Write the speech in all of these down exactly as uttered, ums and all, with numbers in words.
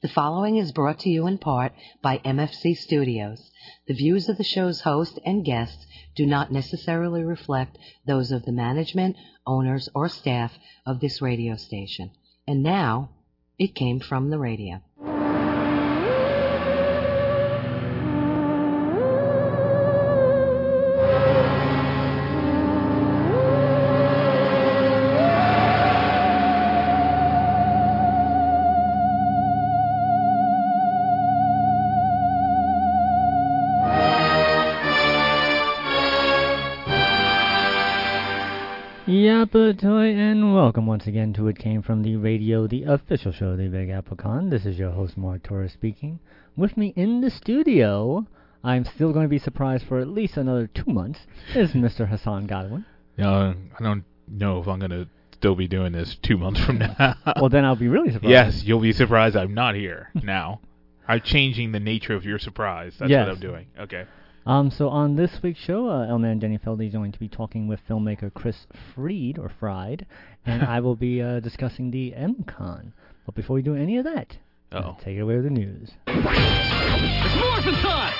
The following is brought to you in part by M F C Studios. The views of the show's host and guests do not necessarily reflect those of the management, owners, or staff of this radio station. And now, it came from the radio. Yapatoy, and welcome once again to It Came From The Radio, the official show of the Big Apple Con. This is your host, Mark Torres, speaking. With me in the studio, I'm still going to be surprised for at least another two months, is Mister Hassan Godwin. Uh, I don't know if I'm going to still be doing this two months from now. Well, then I'll be really surprised. Yes, you'll be surprised I'm not here now. I'm changing the nature of your surprise. That's yes. what I'm doing. Okay. Um, so on this week's show, uh, Elman Denny Feldy is going to be talking with filmmaker Chris Fried, or Fried, and I will be uh, discussing the M-Con. But before we do any of that, Uh-oh. take it away with the news. It's morphin' time!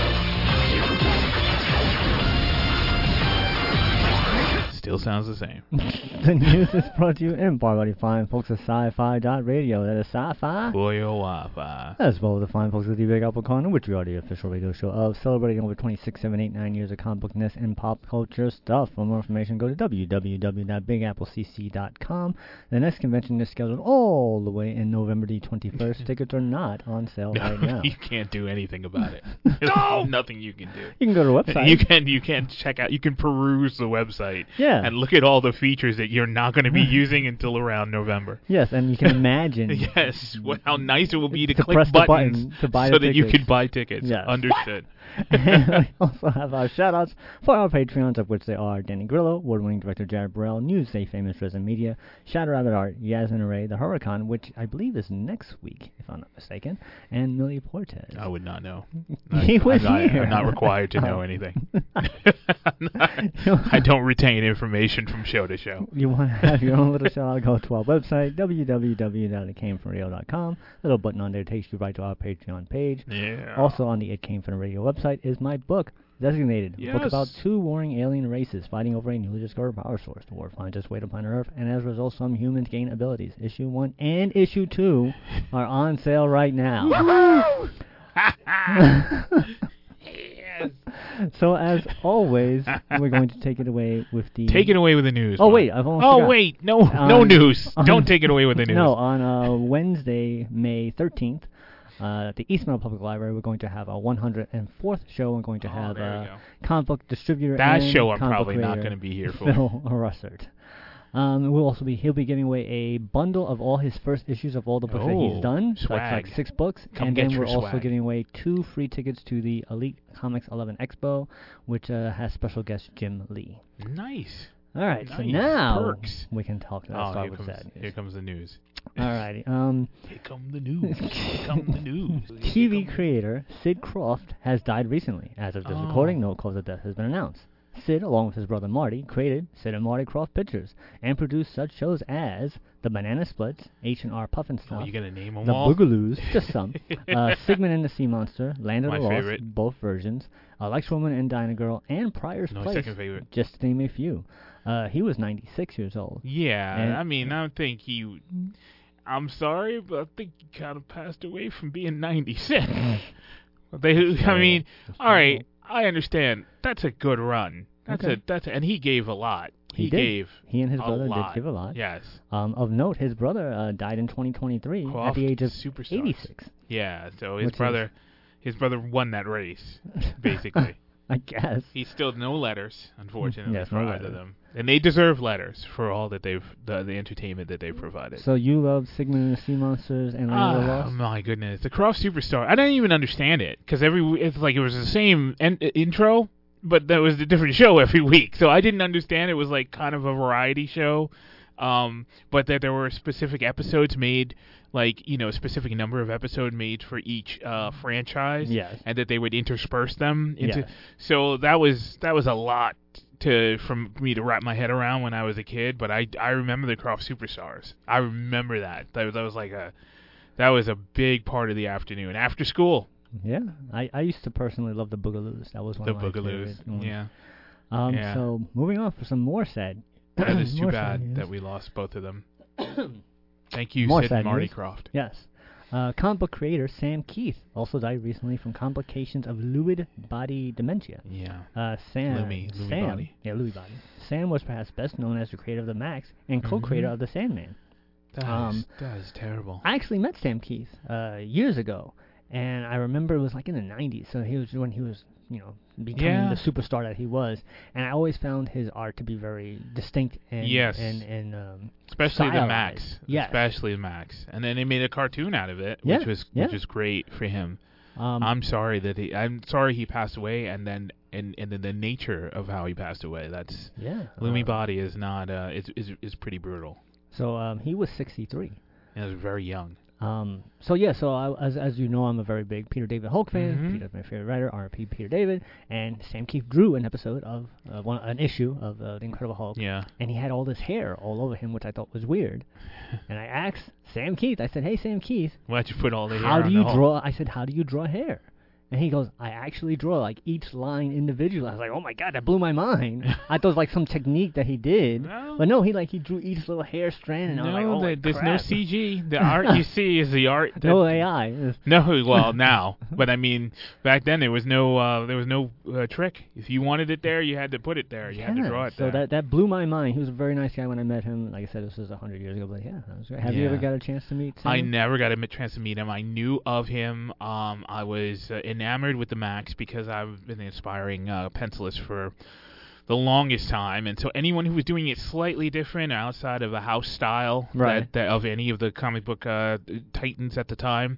Still sounds the same. The news is brought to you in part by the fine folks at sci-fi dot radio. That is sci-fi. For your Wi-Fi. As well as the fine folks at the Big Apple Con, which we are the official radio show of, celebrating over twenty-six, seven, eight, nine years of comic bookness and pop culture stuff. For more information, go to w w w dot big apple c c dot com. The next convention is scheduled all the way in November the twenty-first. Tickets are not on sale No, right now. You can't do anything about it. There's No! nothing you can do. You can go to the website. You can you can check out. You can peruse the website. Yeah. And look at all the features that you're not going to be using until around November. Yes, and you can imagine. Yes, what, how nice it will be to, to click press the buttons button to buy so the that tickets. you can buy tickets. Yes. Understood. And we also have our shout-outs for our Patreons, of which they are Danny Grillo, award-winning director Jared Burrell, Newsday famous Risen Media, Shadow Rabbit Art, Yasmin Array, The Hurricane, which I believe is next week, if I'm not mistaken, and Millie Portes. I would not know. He I, was I'm not, here. I'm not required to know Oh. anything. I don't retain information from show to show. You want to have your own little shout-out, go to our website, w w w dot it came from radio dot com. Little button on there takes you right to our Patreon page. Yeah. Also on the It Came From the Radio website is my book, Designated, a book Yes. about two warring alien races fighting over a newly discovered power source. The war finds its way to planet Earth, and as a result, some humans gain abilities. Issue one and issue two are on sale right now. Yes. So as always, we're going to take it away with the... Take it away with the news. Oh, Mark. wait, I've almost Oh, forgot. wait. No, On- no news. on- Don't take it away with the news. No, on uh, Wednesday, May thirteenth, uh, at the East Meadow Public Library, we're going to have our one hundred fourth show. We're going to Oh, have there uh, we go. comic book distributor That and show I'm comic book probably not creator going to be here for. Phil Russert. Um, we'll also be he'll be giving away a bundle of all his first issues of all the books that Oh, he's done. So that's like swag. six books, Come and get then your we're also swag. giving away two free tickets to the Elite Comics eleven Expo, which uh, has special guest Jim Lee. Nice. All right, so Nice. now Perks. we can talk. Let's Oh, start here with comes, sad news. here comes the news. All righty. Um, Here come the news. Here come the news. T V creator Sid Croft has died recently. As of this Oh. recording, no cause of death has been announced. Sid, along with his brother Marty, created Sid and Marty Croft Pictures and produced such shows as The Banana Splits, H and R Puffin Oh, Stuff, you gonna name them The all? Boogaloos, just some, uh, Sigmund and the Sea Monster, Land of My the Lost, favorite. both versions, Electra Woman and Dinah Girl, and Pryor's No, Place, second favorite. just to name a few. Uh, he was ninety-six years old. Yeah, And- I mean, I don't think he. I'm sorry, but I think he kind of passed away from being ninety-six. they, I mean, all right, I understand. That's a good run. That's Okay. a that's a, and he gave a lot. He, He did. gave He and his a brother lot. did give a lot. Yes. Um, of note, his brother uh, died in twenty twenty-three at Croft the age of superstars. eighty-six. Yeah. So his Which is- brother, his brother won that race, basically. I guess. He's still no letters, unfortunately, Yes, for no either letters. of them, and they deserve letters for all that they've the, the entertainment that they've provided. So you love Sigmund and the Sea Monsters and Land of the Ah, Lost? my goodness, the Croft Superstar. I don't even understand it because every w- it's like it was the same en- uh, intro, but that was a different show every week. So I didn't understand. It was like kind of a variety show, um, but that there were specific episodes made, like you know, a specific number of episodes made for each uh, franchise, Yes. and that they would intersperse them into. Yes. So that was that was a lot to from me to wrap my head around when I was a kid. But I I remember the Croft Superstars. I remember that. That, that was like a That was a big part of the afternoon after school. Yeah, I, I used to personally love the Boogaloos. That was one The of my Boogaloos, favorite ones. yeah. Um, yeah. So moving on for some more sad. That is too more bad sad that news. we lost both of them. Thank you, More Sid sad and Marty news. Croft. Yes. Uh, comic book creator Sam Keith also died recently from complications of Lewy body dementia. Yeah. Uh, Sam, Lewy- Lewy Sam, body. yeah, Lewy body. Sam was perhaps best known as the creator of the Max and co-creator Mhm. of the Sandman. That, Um, is, that is terrible. I actually met Sam Keith uh, years ago, and I remember it was like in the nineties. So he was when he was, you know, becoming Yeah. the superstar that he was, and I always found his art to be very distinct and Yes. and and um, Especially the stylized. Max. Yes. Especially the Max. And then they made a cartoon out of it, Yeah, which was yeah. which was great for him. Um, I'm sorry that he I'm sorry he passed away, and then and and then the nature of how he passed away. That's yeah. Lumi uh, Body is not uh is is is pretty brutal. So um, he was sixty-three. And it was very young. Um, so yeah, so I, as as you know, I'm a very big Peter David Hulk fan. Mhm. Peter's my favorite writer, R I P Peter David, and Sam Keith drew an episode of uh, one an issue of uh, the Incredible Hulk, Yeah. and he had all this hair all over him, which I thought was weird. And I asked Sam Keith, I said, "Hey Sam Keith, Why'd you put all the hair how on do the you Hulk? draw?" I said, "How do you draw hair?" And he goes, "I actually draw like each line individually." I was like, "Oh my god, that blew my mind." I thought it was like some technique that he did, No. but no, he like he drew each little hair strand, and I was like, No, "Oh my the- there's no crap." C G. The art you see is the art. That, No A I. It's- No, well now, but I mean, back then there was no uh, there was no uh, trick. If you wanted it there, you had to put it there. You had to Yeah, draw it so there. that that blew my mind. He was a very nice guy when I met him. Like I said, this was a hundred years ago, but yeah, that was great. Have you Yeah. ever got a chance to meet Sam? I never got a chance to meet him. I knew of him. Um, I was uh, enamored with the Max because I've been an aspiring uh, pencilist for the longest time, and so anyone who was doing it slightly different outside of a house style Right. that, that of any of the comic book uh, titans at the time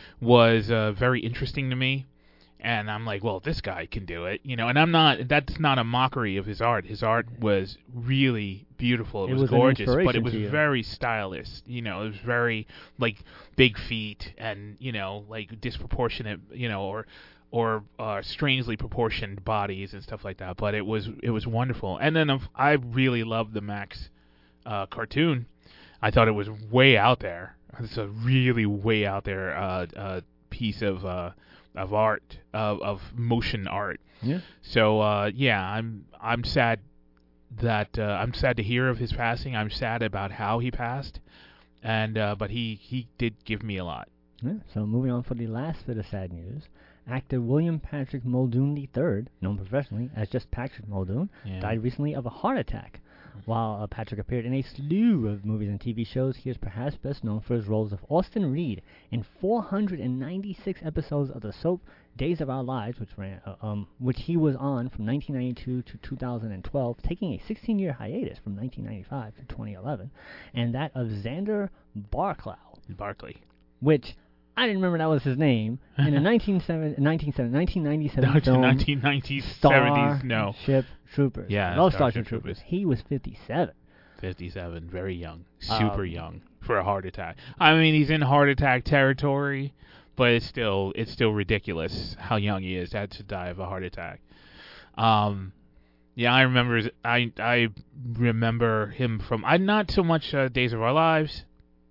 was uh, very interesting to me. And I'm like, well, this guy can do it, you know. And I'm not. That's not a mockery of his art. His art was really beautiful. It, It was, was an gorgeous, but inspiration it was to you. very stylish. You know, it was very like big feet and you know like disproportionate, you know, or or uh, strangely proportioned bodies and stuff like that. But it was it was wonderful. And then um, I really loved the Max uh, cartoon. I thought it was way out there. It's a really way out there uh, uh, piece of. Uh, of art of of motion art. Yeah. So uh yeah, I'm I'm sad that uh, I'm sad to hear of his passing. I'm sad about how he passed. And uh but he he did give me a lot. Yeah, so moving on for the last bit of sad news, actor William Patrick Muldoon the third, known professionally as just Patrick Muldoon, Yeah. died recently of a heart attack. While uh, Patrick appeared in a slew of movies and T V shows, he is perhaps best known for his roles of Austin Reed in four hundred ninety-six episodes of the soap Days of Our Lives, which ran, uh, um, which he was on from nineteen ninety-two to two thousand twelve, taking a sixteen-year hiatus from nineteen ninety-five to twenty eleven, and that of Xander Barclow, Barkley. which I didn't remember that was his name, in a nineteen ninety-seven No, film nineteen nineties, seventies, no. Starship Troopers. Yeah, Love Starship Starship Troopers. Troopers. He was fifty-seven. fifty-seven, very young. Super Um, young for a heart attack. I mean, he's in heart attack territory, but it's still it's still ridiculous how young he is. Had to die of a heart attack. Um Yeah, I remember. I I remember him from. I not so much uh, Days of Our Lives.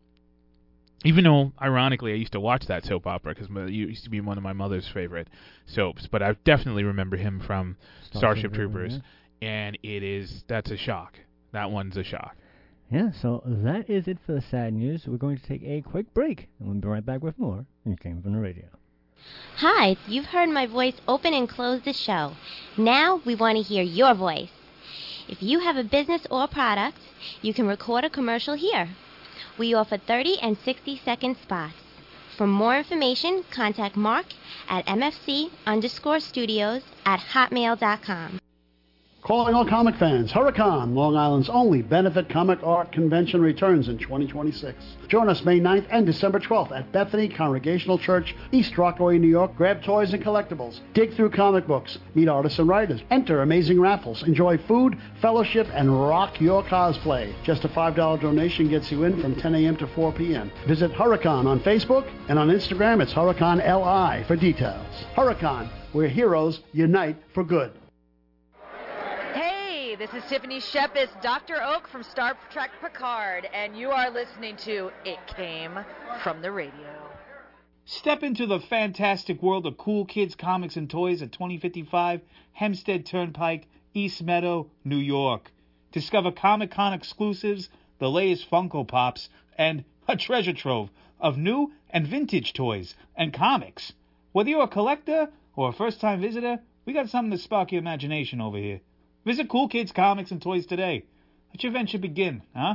Even though, ironically, I used to watch that soap opera because it used to be one of my mother's favorite soaps. But I definitely remember him from Starship Troopers, and it is that's a shock. That one's a shock. Yeah, so that is it for the sad news. We're going to take a quick break, and we'll be right back with more. You came from the radio. Hi, you've heard my voice open and close the show. Now we want to hear your voice. If you have a business or product, you can record a commercial here. We offer thirty and sixty second spots. For more information, contact Mark at mfc underscore studios at hotmail dot com. Calling all comic fans, Huracan, Long Island's only benefit comic art convention, returns in twenty twenty-six. Join us May ninth and December twelfth at Bethany Congregational Church, East Rockaway, New York. Grab toys and collectibles, dig through comic books, meet artists and writers, enter amazing raffles, enjoy food, fellowship, and rock your cosplay. Just a five dollar donation gets you in from ten a.m. to four p.m. Visit Huracan on Facebook, and on Instagram it's Huracan L I for details. Huracan, where heroes unite for good. this is Tiffany Shepis, Doctor Oak from Star Trek Picard, and you are listening to It Came from the Radio. Step into the fantastic world of cool kids, comics, and toys at twenty fifty-five Hempstead Turnpike, East Meadow, New York. Discover Comic-Con exclusives, the latest Funko Pops, and a treasure trove of new and vintage toys and comics. Whether you're a collector or a first-time visitor, we got something to spark your imagination over here. Visit Cool Kids Comics and Toys today. Let your adventure begin, huh?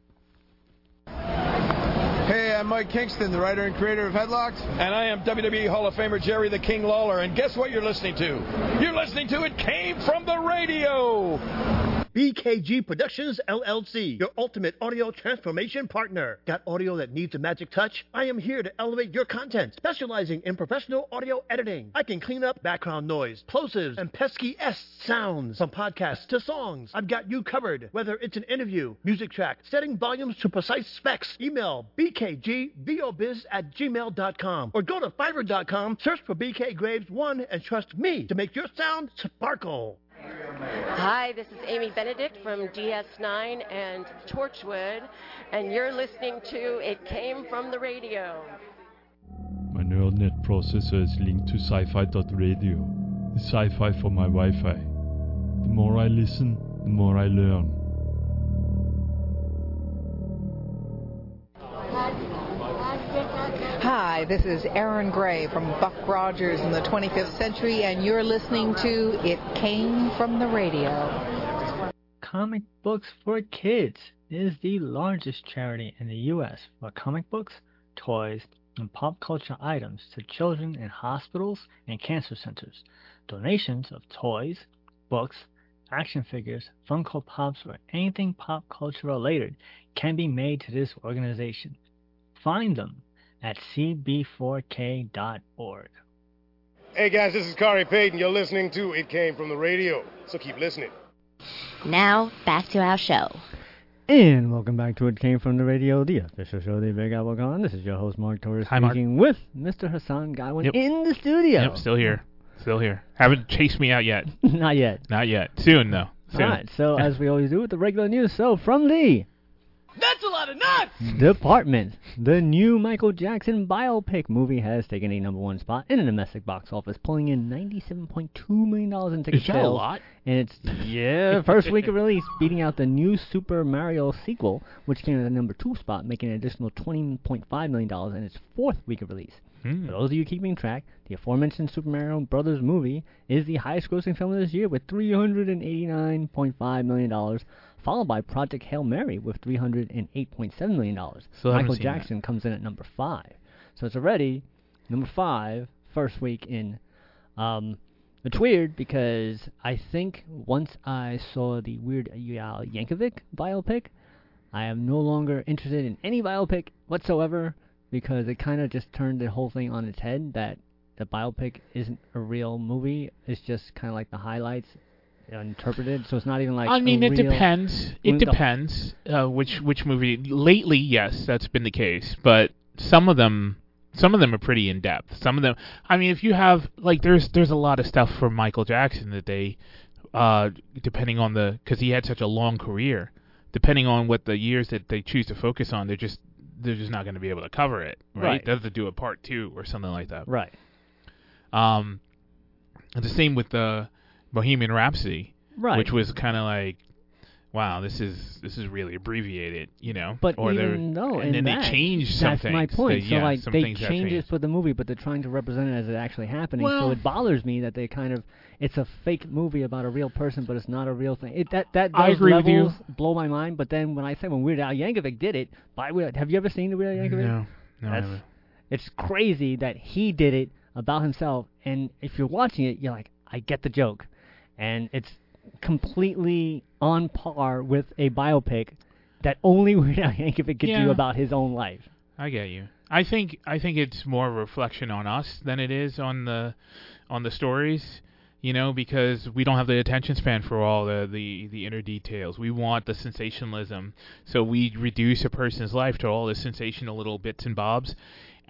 Hey, I'm Mike Kingston, the writer and creator of Headlocked. And I am W W E Hall of Famer Jerry the King Lawler. And guess what you're listening to? You're listening to It Came from the Radio. B K G Productions, L L C, your ultimate audio transformation partner. Got audio that needs a magic touch? I am here to elevate your content, specializing in professional audio editing. I can clean up background noise, plosives, and pesky S sounds. From podcasts to songs, I've got you covered. Whether it's an interview, music track, setting volumes to precise specs, email b k g vobiz at gmail dot com or go to fiverr dot com, search for B K Graves one, and trust me to make your sound sparkle. Hi, this is Amy Benedict from D S nine and Torchwood, and you're listening to It Came from the Radio. My neural net processor is linked to sci-fi dot radio. It's sci-fi for my Wi-Fi. The more I listen, the more I learn. Hi, this is Aaron Gray from Buck Rogers in the twenty-fifth Century, and you're listening to It Came from the Radio. Comic Books for Kids is the largest charity in the U S for comic books, toys, and pop culture items to children in hospitals and cancer centers. Donations of toys, books, action figures, Funko Pops, or anything pop culture related can be made to this organization. Find them at c b four k dot org. Hey guys, this is Corey Payton. You're listening to It Came from the Radio, so keep listening. Now, back to our show. And welcome back to It Came from the Radio, the official show of the Big Apple Con. This is your host, Mark Torres, Hi, Mark. speaking with Mister Hassan Godwin Yep. in the studio. Yep, still here. Still here. Haven't chased me out yet. Not yet. Not yet. Soon, though. Soon. All right, so as we always do with the regular news, so from the That's a lot of nuts! Department, the new Michael Jackson biopic movie has taken a number one spot in the domestic box office, pulling in ninety-seven point two million dollars in ticket Is that sales. a lot? And it's, yeah, first week of release, beating out the new Super Mario sequel, which came in at the number two spot, making an additional twenty point five million dollars in its fourth week of release. Hmm. For those of you keeping track, the aforementioned Super Mario Brothers movie is the highest grossing film of this year with three hundred eighty-nine point five million dollars, followed by Project Hail Mary with three hundred eight point seven million dollars. Still haven't Michael seen Jackson that. comes in at number five. So it's already number five, first week in. Um, it's weird because I think once I saw the Weird Al Yankovic biopic, I am no longer interested in any biopic whatsoever, because it kind of just turned the whole thing on its head, that the biopic isn't a real movie. It's just kind of like the highlights interpreted, so it's not even like I mean, a it real depends. It Mm, the- depends uh, which which movie. Lately, yes, that's been the case. But some of them, some of them are pretty in depth. Some of them, I mean, if you have like, there's there's a lot of stuff from Michael Jackson that they, uh, depending on the, because he had such a long career, depending on what the years that they choose to focus on, they're just they're just not going to be able to cover it, right? Right. They have to do a part two or something like that. Right. Um, and the same with the Bohemian Rhapsody, Right. which was kind of like, wow, this is this is really abbreviated, you know. But or they're- even though, and in then that, they changed some that's things. my point. They, so yeah, like some they things have change it changed. for the movie, but they're trying to represent it as it actually happening. so Well- it bothers me that they kind of, it's a fake movie about a real person, but it's not a real thing. It, that that I those agree with you. levels blow my mind. But then when I say when Weird Al Yankovic did it, by Weird, have you ever seen the Weird Al Yankovic? No, no, I That's, haven't. It's crazy that he did it about himself, and if you're watching it, you're like, I get the joke, and it's completely on par with a biopic that only Weird Al Yankovic could Yeah. do about his own life. I get you. I think I think it's more a reflection on us than it is on the on the stories, you know, because we don't have the attention span for all the, the, the inner details. We want the sensationalism, so we reduce a person's life to all the sensational little bits and bobs,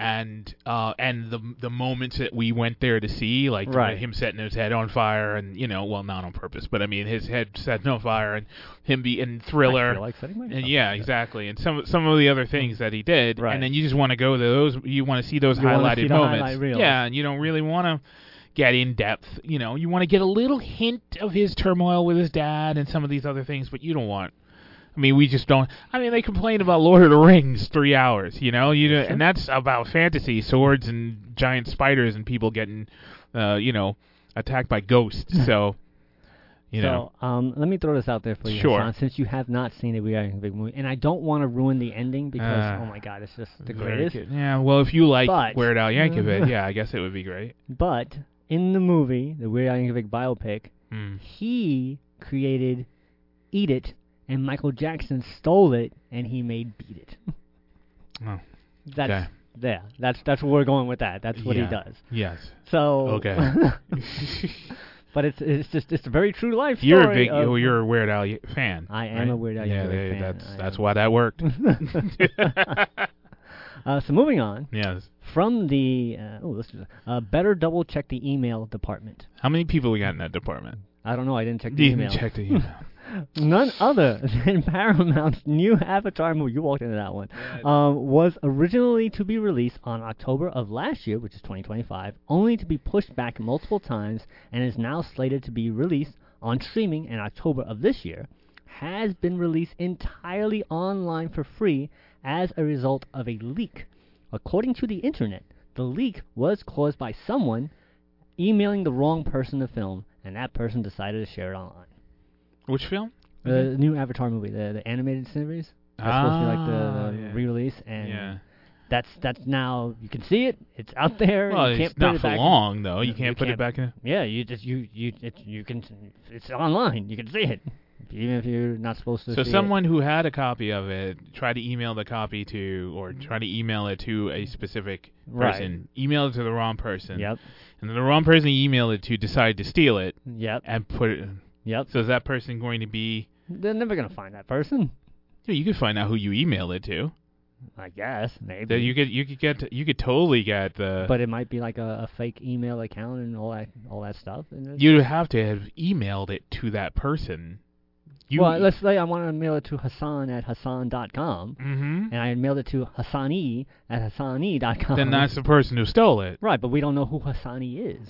and uh, and the the moments that we went there to see, like Right. him setting his head on fire, and you know, well, not on purpose, but I mean his head setting on fire, and him be in Thriller, I feel like setting my head and on yeah, fire. exactly, and some some of the other things that he did, Right. and then you just want to go to those, you want to see those You wanna highlighted see the moments, highlight reels. yeah, and you don't really want to get in depth, you know, you want to get a little hint of his turmoil with his dad and some of these other things, but you don't want. I mean, we just don't. I mean, they complained about Lord of the Rings three hours, you know, you know, and that's about fantasy, swords and giant spiders and people getting, uh, you know, attacked by ghosts. So, you know, So, um, let me throw this out there for you, Sure. Hassan, since you have not seen it, we are a big movie, and I don't want to ruin the ending because, Uh, oh my God, it's just the very greatest. good. Yeah, well, if you like But- Weird Al Yankovic, yeah, I guess it would be great. But in the movie, the Weird Al Yankovic biopic, Hmm. he created Eat It, and Michael Jackson stole it, and he made Beat It. Oh, That's okay. yeah. That's that's where we're going with that. That's what Yeah. he does. Yes. So Okay. but it's it's just it's a very true life story. You're a big, of- oh, you're a Weird Al y- fan. I am right? a Weird Al yeah, Yankovic yeah, fan. That's I that's am. why that worked. uh, so moving on. Yes. From the uh, oh, let's do uh, better double check the email department. How many people we got in that department? I don't know. I didn't check the You email. didn't check the email. None other than Paramount's new Avatar movie, you walked into that one, um, was originally to be released on October of last year, which is twenty twenty-five, only to be pushed back multiple times and is now slated to be released on streaming in October of this year, has been released entirely online for free as a result of a leak. According to the internet, the leak was caused by someone emailing the wrong person the film, and that person decided to share it online. Which film? The new Avatar movie, the the animated series. That's supposed to be like the, Ah, the yeah. re-release, and Yeah. that's that's now you can see it. It's out there. Well, you can't it's put not it for back long, though. You can't put it back in- Yeah, you just you you it, you can. It's online. You can see it, even if you're not supposed to. So see someone who had a copy of it tried to email the copy to, or try to email it to a specific Right. person, emailed it to the wrong person. Yep. And then the wrong person he emailed it to decided to steal it. Yep. And put it. Yep. So is that person going to be? it. They're never gonna find that person. Yeah, you could find out who you emailed it to. I guess maybe. That you could you could get you could totally get the. But it might be like a, a fake email account and all that all that stuff. And it's- You'd have to have emailed it to that person. You, well, let's say I want to mail it to Hassan at Hassan dot com, Mhm. and I mailed it to Hassani at Hassani dot com. Then that's the person who stole it. Right, but we don't know who Hassani is.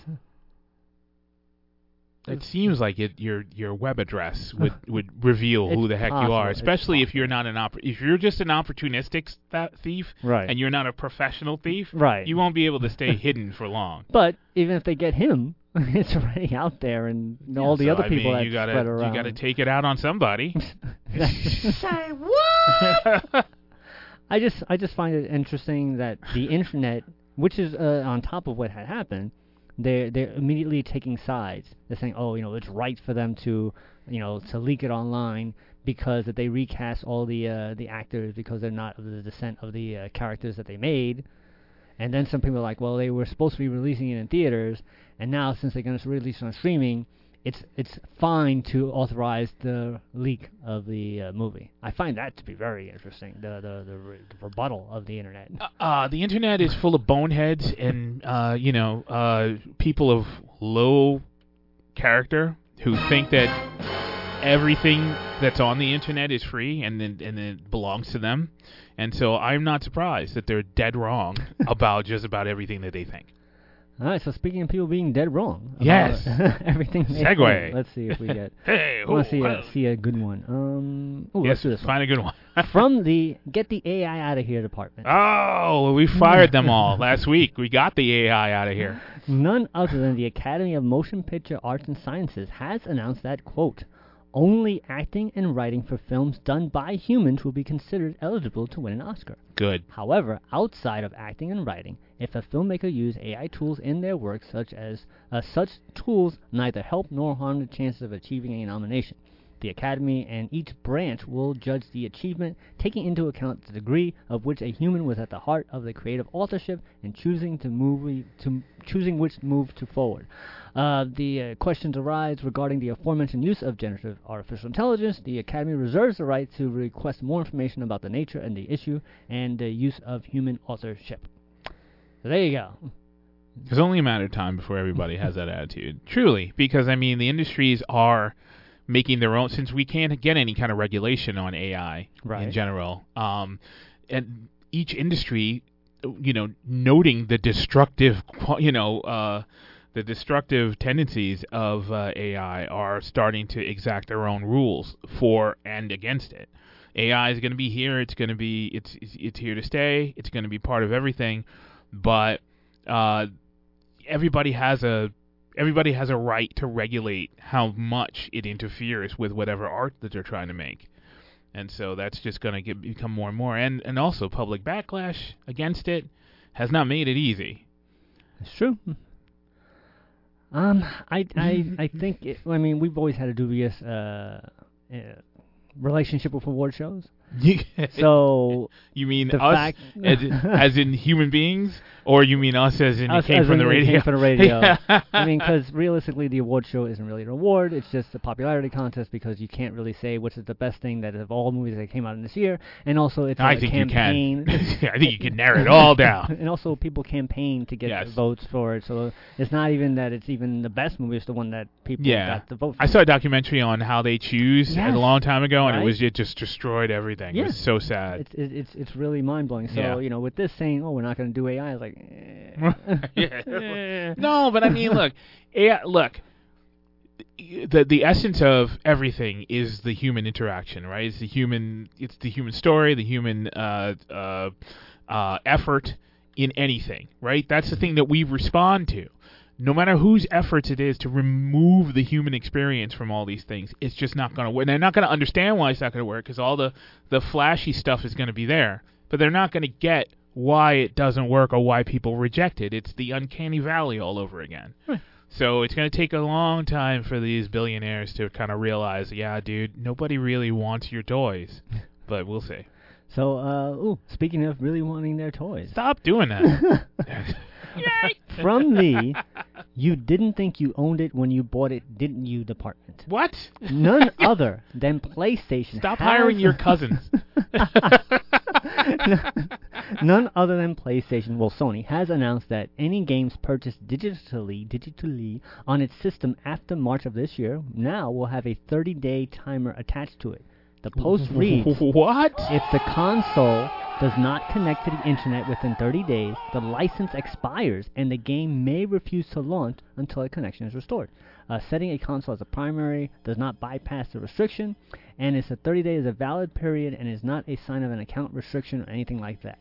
It seems like it, your your web address would, would reveal who It's the heck you possible, are, it's especially if you're not an oppor- if you're just an opportunistic th- thief, Right. and you're not a professional thief, Right. You won't be able to stay hidden for long. But even if they get him, it's already out there, and all the So, other I people mean, that you gotta spread around. you gotta take it out on somebody. Say what? I just I just find it interesting that the internet, which is uh, on top of what had happened, they're they're immediately taking sides. They're saying, oh, you know, it's right for them to, you know, to leak it online because that they recast all the uh, the actors because they're not of the descent of the uh, characters that they made. And then some people are like, well, they were supposed to be releasing it in theaters, and now since they're going to release it on streaming, it's it's fine to authorize the leak of the uh, movie. I find that to be very interesting. The the the, re- the rebuttal of the internet. Uh, the internet is full of boneheads and uh, you know uh, people of low character who think that everything that's on the internet is free and then and it belongs to them. And so I'm not surprised that they're dead wrong about just about everything that they think. All right, so speaking of people being dead wrong, about Yes. everything. they Segue. think, Let's see if we get. Hey, I want to see who- a, see a good one. Um, ooh, Yes, let's do this. find a good one. From the Get the A I Out of Here department. Oh, we fired them all last week. We got the A I out of here. None other than the Academy of Motion Picture Arts and Sciences has announced that, quote, only acting and writing for films done by humans will be considered eligible to win an Oscar. Good. However, outside of acting and writing, if a filmmaker used A I tools in their work, such as uh, such tools neither help nor harm the chances of achieving a nomination. The Academy and each branch will judge the achievement, taking into account the degree of which a human was at the heart of the creative authorship and choosing to move to choosing which move to forward. Uh, the uh, questions arise regarding the aforementioned use of generative artificial intelligence. The Academy reserves the right to request more information about the nature and the issue and the use of human authorship. So there you go. It's only a matter of time before everybody has that attitude. Truly, because I mean, the industries are making their own. Since we can't get any kind of regulation on A I right. in general, um, and each industry, you know, noting the destructive, you know, uh, the destructive tendencies of uh, A I are starting to exact their own rules for and against it. A I is going to be here. It's going to be. It's it's here to stay. It's going to be part of everything, but. Uh, everybody has a everybody has a right to regulate how much it interferes with whatever art that they're trying to make, and so that's just going to become more and more. And and also public backlash against it has not made it easy. It's true. Um, I I I think it, I mean we've always had a dubious uh, uh relationship with award shows. So you mean the us fact as, as in human beings, or you mean us as in us it came as from in the radio? Came from the radio. I mean, because realistically, the award show isn't really an award; it's just a popularity contest. Because you can't really say which is the best thing that of all movies that came out in this year, and also it's I a think campaign. you can. I think you can narrow it all down. And also, people campaign to get yes. votes for it, so it's not even that it's even the best movie; it's the one that people yeah. got to vote for. I saw a documentary on how they choose yes. a long time ago, and right? it was it just destroyed everything. Yeah. It was so sad. It's it, it's it's really mind blowing. So yeah. you know, with this saying, "Oh, we're not going to do A I," it's like, eh. yeah. no, but I mean, look, A I, look, the the essence of everything is the human interaction, right? It's the human, it's the human story, the human uh, uh, uh, effort in anything, right? That's the thing that we respond to. No matter whose efforts it is to remove the human experience from all these things, it's just not going to work. And they're not going to understand why it's not going to work because all the, the flashy stuff is going to be there. But they're not going to get why it doesn't work or why people reject it. It's the uncanny valley all over again. Right. So it's going to take a long time for these billionaires to kind of realize, yeah, dude, nobody really wants your toys. But we'll see. So, uh, ooh, speaking of really wanting their toys. Stop doing that. From the you didn't think you owned it when you bought it, didn't you department. What? None other than PlayStation. Stop has hiring your cousins. None other than PlayStation, well, Sony, has announced that any games purchased digitally, digitally on its system after March of this year now will have a thirty-day timer attached to it. The post reads, what? If the console does not connect to the internet within thirty days, the license expires and the game may refuse to launch until a connection is restored. Uh, setting a console as a primary does not bypass the restriction, and it's a thirty days is a valid period and is not a sign of an account restriction or anything like that.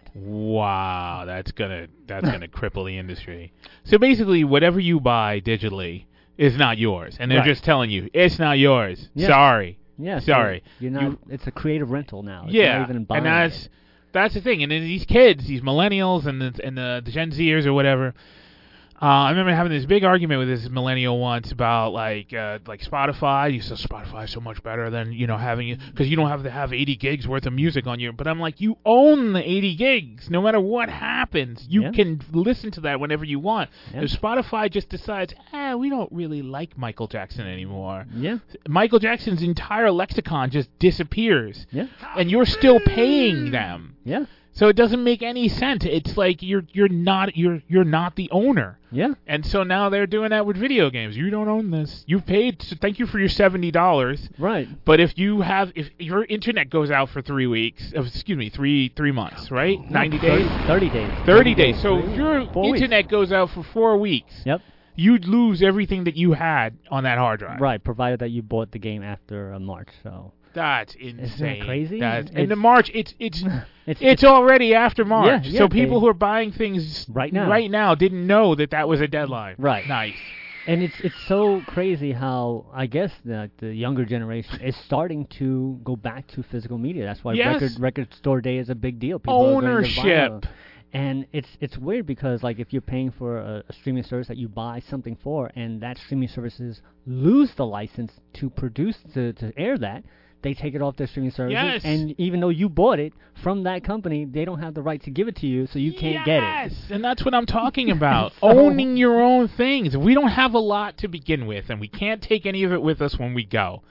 Wow, that's gonna that's gonna cripple the industry. So basically, whatever you buy digitally is not yours, and they're right. just telling you it's not yours. Yeah. Sorry. Yeah, sorry. So you're not. You, it's a creative rental now. It's yeah, not even buying and that's it. that's the thing. And then these kids, these millennials, and the and the, the Gen Zers or whatever. Uh, I remember having this big argument with this millennial once about like uh, like Spotify. You said Spotify is so much better than you know having it because you don't have to have eighty gigs worth of music on you. But I'm like, you own the eighty gigs. No matter what happens, you yeah. can listen to that whenever you want. Yeah. If Spotify just decides, ah, we don't really like Michael Jackson anymore. Yeah. Michael Jackson's entire lexicon just disappears. Yeah. And you're still paying them. Yeah. So it doesn't make any sense. It's like you're you're not you're you're not the owner. Yeah. And so now they're doing that with video games. You don't own this. You've paid. So thank you for your seventy dollars. Right. But if you have, if your internet goes out for three weeks, uh, excuse me, three three months, right? Ninety days. Thirty days. Thirty days. So Three, if your four internet weeks. goes out for four weeks. Yep. You'd lose everything that you had on that hard drive. Right, provided that you bought the game after uh, March. So. That's insane. Isn't that crazy? That's, It's- in the March, it's it's It's, it's already after March. Yeah, yeah, so people they- who are buying things Right now. right now didn't know that that was a deadline. Right. Nice. And it's it's so crazy how I guess the the younger generation is starting to go back to physical media. That's why Yes. record record store day is a big deal. People are going to Ownership. vinyl. And it's it's weird because like if you're paying for a, a streaming service that you buy something for, and that streaming services lose the license to produce to, to air that, they take it off their streaming services. Yes. And even though you bought it from that company, they don't have the right to give it to you, so you can't get it. Yes, and that's what I'm talking about. So- Owning your own things. We don't have a lot to begin with, and we can't take any of it with us when we go.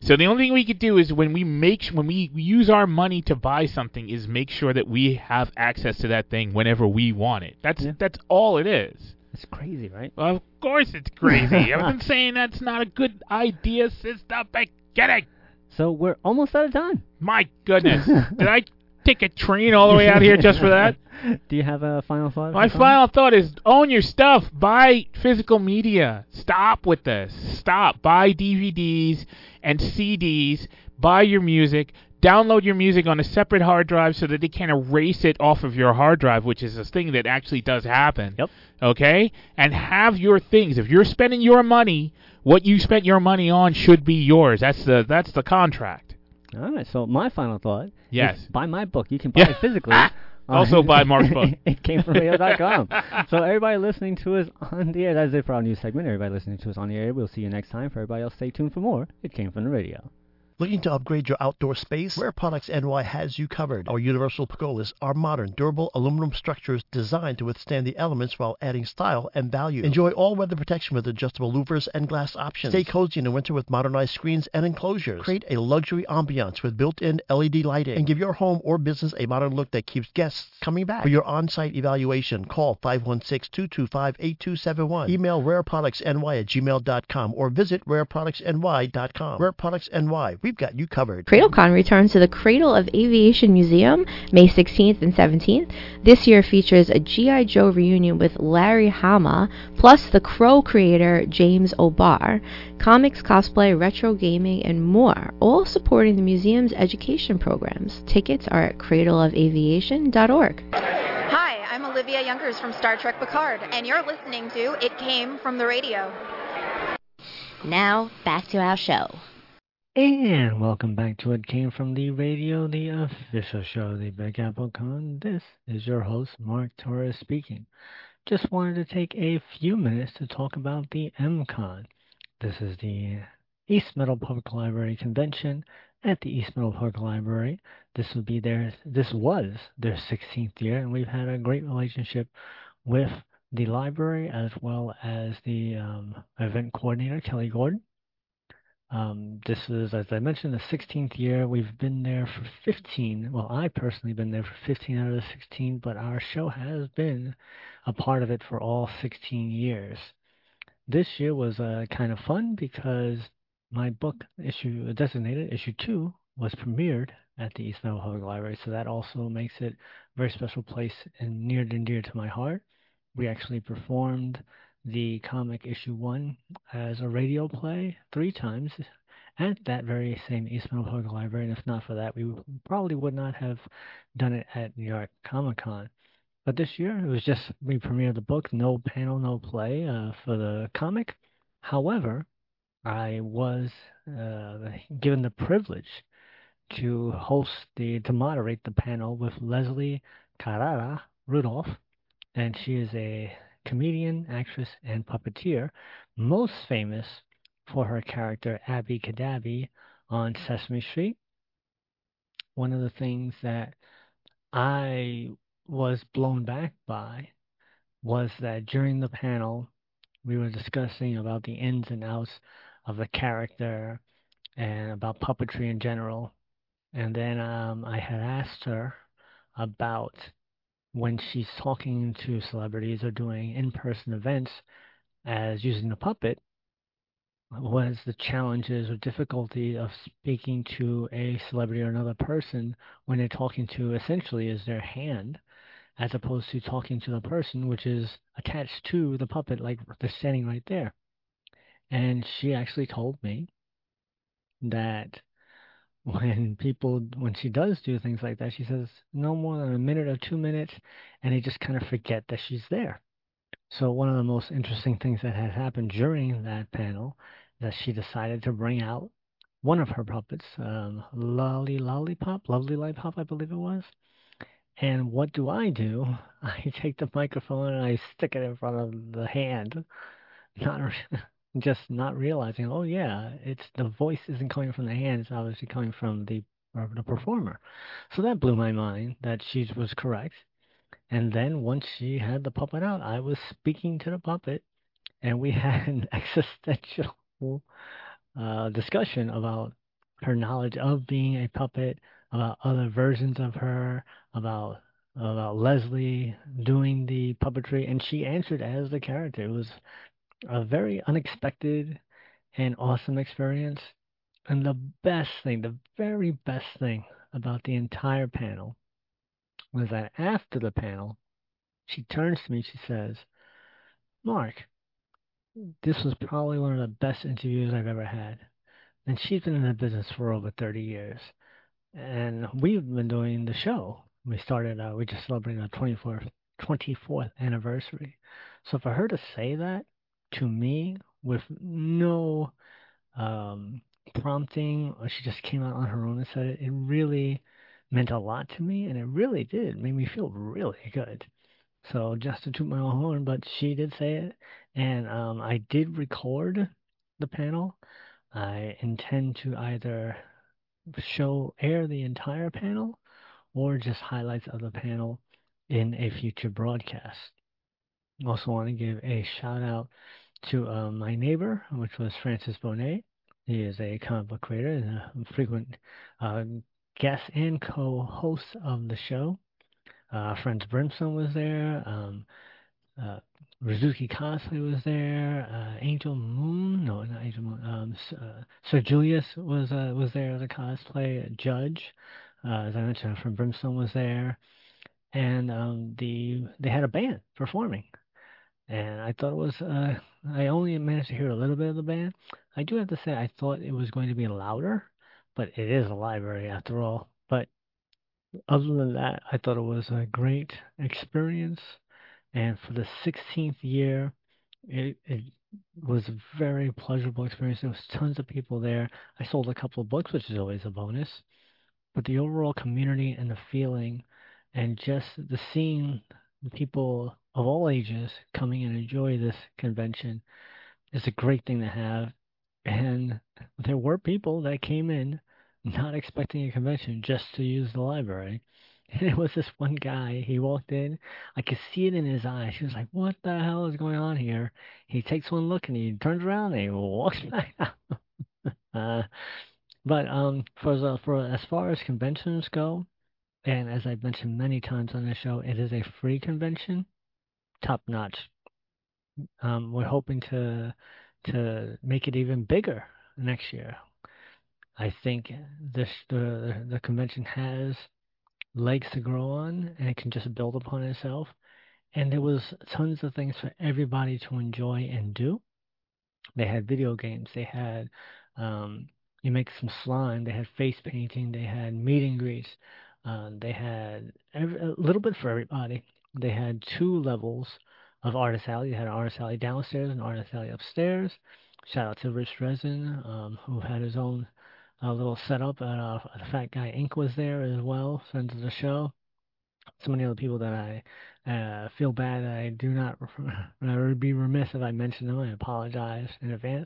So the only thing we could do is when we make when we use our money to buy something is make sure that we have access to that thing whenever we want it. That's Yeah. that's all it is. It's crazy, right? Well, of course it's crazy. I've been saying that's not a good idea since the beginning. So we're almost out of time. My goodness. Did I take a train all the way out here just for that? Do you have a final thought? My final thought is own your stuff. Buy physical media. Stop with this. Stop. Buy D V Ds and C Ds. Buy your music. Download your music on a separate hard drive so that they can erase it off of your hard drive, which is a thing that actually does happen. Yep. Okay? And have your things. If you're spending your money, what you spent your money on should be yours. That's the that's the contract. All right. So my final thought. Yes. Is buy my book. You can buy Yeah. it physically. Also buy Mark's book. It came from radio dot com. So everybody listening to us on the air, that's it for our news segment. Everybody listening to us on the air, we'll see you next time. For everybody else, stay tuned for more. It came from the radio. Looking to upgrade your outdoor space? Rare Products N Y has you covered. Our universal pergolas are modern, durable aluminum structures designed to withstand the elements while adding style and value. Enjoy all-weather protection with adjustable louvers and glass options. Stay cozy in the winter with modernized screens and enclosures. Create a luxury ambiance with built-in L E D lighting and give your home or business a modern look that keeps guests coming back. For your on-site evaluation, call five one six, two two five, eight two seven one. Email rareproductsny at gmail dot com or visit rare products n y dot com. Rare Products N Y. We've got you covered. CradleCon returns to the Cradle of Aviation Museum May sixteenth and seventeenth. This year features a G I. Joe reunion with Larry Hama, plus the Crow creator James O'Barr, comics, cosplay, retro gaming, and more, all supporting the museum's education programs. Tickets are at cradle of aviation dot org. Hi, I'm Olivia Youngers from Star Trek Picard, and you're listening to It Came From the Radio. Now, back to our show. And welcome back to It Came From the Radio, the official show of the Big Apple Con. This is your host, Mark Torres speaking. Just wanted to take a few minutes to talk about the M-Con. This is the East Meadow Public Library Convention at the East Meadow Public Library. This will be their, this was their sixteenth year, and we've had a great relationship with the library as well as the um, event coordinator, Kelly Gordon. Um, this is, as I mentioned, the sixteenth year. We've been there for fifteen. Well, I personally been there for fifteen out of the sixteen, but our show has been a part of it for all sixteen years. This year was uh, kind of fun because my book, issue designated issue two, was premiered at the East Meadow Public Library, so that also makes it a very special place and near and dear to my heart. We actually performed the comic issue one as a radio play three times at that very same East Meadow Public Library, and if not for that, we probably would not have done it at New York Comic Con. But this year, it was just, we premiered the book, no panel, no play uh, for the comic. However, I was uh, given the privilege to host the, to moderate the panel with Leslie Carrara Rudolph, and she is a comedian, actress, and puppeteer, most famous for her character Abby Cadabby on Sesame Street. One of the things that I was blown back by was that during the panel we were discussing about the ins and outs of the character and about puppetry in general, and then um, I had asked her about when she's talking to celebrities or doing in-person events as using the puppet, what is the challenges or difficulty of speaking to a celebrity or another person when they're talking to essentially is their hand, as opposed to talking to the person which is attached to the puppet, like they're standing right there. And she actually told me that when people, when she does do things like that, she says no more than a minute or two minutes, and they just kind of forget that she's there. So one of the most interesting things that had happened during that panel, that she decided to bring out one of her puppets, um, Lolly Lollipop, Lovely Lollipop, I believe it was. And what do I do? I take the microphone and I stick it in front of the hand, not just not realizing, oh yeah, it's the voice isn't coming from the hand, it's obviously coming from the or the performer. So that blew my mind that she was correct. And then once she had the puppet out, I was speaking to the puppet, and we had an existential uh, discussion about her knowledge of being a puppet, about other versions of her, about about Leslie doing the puppetry, and she answered as the character. It was a very unexpected and awesome experience. And the best thing, the very best thing about the entire panel was that after the panel, she turns to me, she says, Mark, this was probably one of the best interviews I've ever had. And she's been in the business for over thirty years. And we've been doing the show. We started, uh, we just celebrated our twenty-fourth, twenty-fourth anniversary. So for her to say that to me with no um, prompting, or she just came out on her own and said it, it really meant a lot to me. And it really did. It made me feel really good. So just to toot my own horn, but she did say it. And um, I did record the panel. I intend to either show air the entire panel or just highlights of the panel in a future broadcast. Also want to give a shout out to uh, my neighbor, which was Francis Bonet. He is a comic book creator and a frequent uh, guest and co-host of the show. Uh, Friends Brimstone was there. Um, uh, Rizuki Cosplay was there. Uh, Angel Moon, no, not Angel Moon. Um, uh, Sir Julius was uh, was there as a cosplay judge. Uh, as I mentioned, from Brimstone was there, and um, the they had a band performing, and I thought it was. Uh, I only managed to hear a little bit of the band. I do have to say, I thought it was going to be louder, but it is a library after all. But other than that, I thought it was a great experience. And for the sixteenth year, it, it was a very pleasurable experience. There was tons of people there. I sold a couple of books, which is always a bonus. But the overall community and the feeling and just the seeing the people of all ages coming and enjoy this convention is a great thing to have. And there were people that came in not expecting a convention just to use the library. And it was this one guy, he walked in, I could see it in his eyes. He was like, what the hell is going on here? He takes one look and he turns around and he walks back out. uh, but um, for, the, for as far as conventions go, and as I've mentioned many times on the show, it is a free convention, top notch. Um, we're hoping to to make it even bigger next year. I think this the the convention has legs to grow on, and it can just build upon itself. And there was tons of things for everybody to enjoy and do. They had video games. They had um, you make some slime. They had face painting. They had meet and greets. Uh, they had every, a little bit for everybody. They had two levels of Artist Alley. You had an Artist Alley downstairs and Artist Alley upstairs. Shout out to Rich Dresden, um, who had his own uh, little setup. Uh, the Fat Guy Incorporated was there as well, friends of the show. So many other people that I uh, feel bad that I do not. I would be remiss if I mentioned them. I apologize in advance.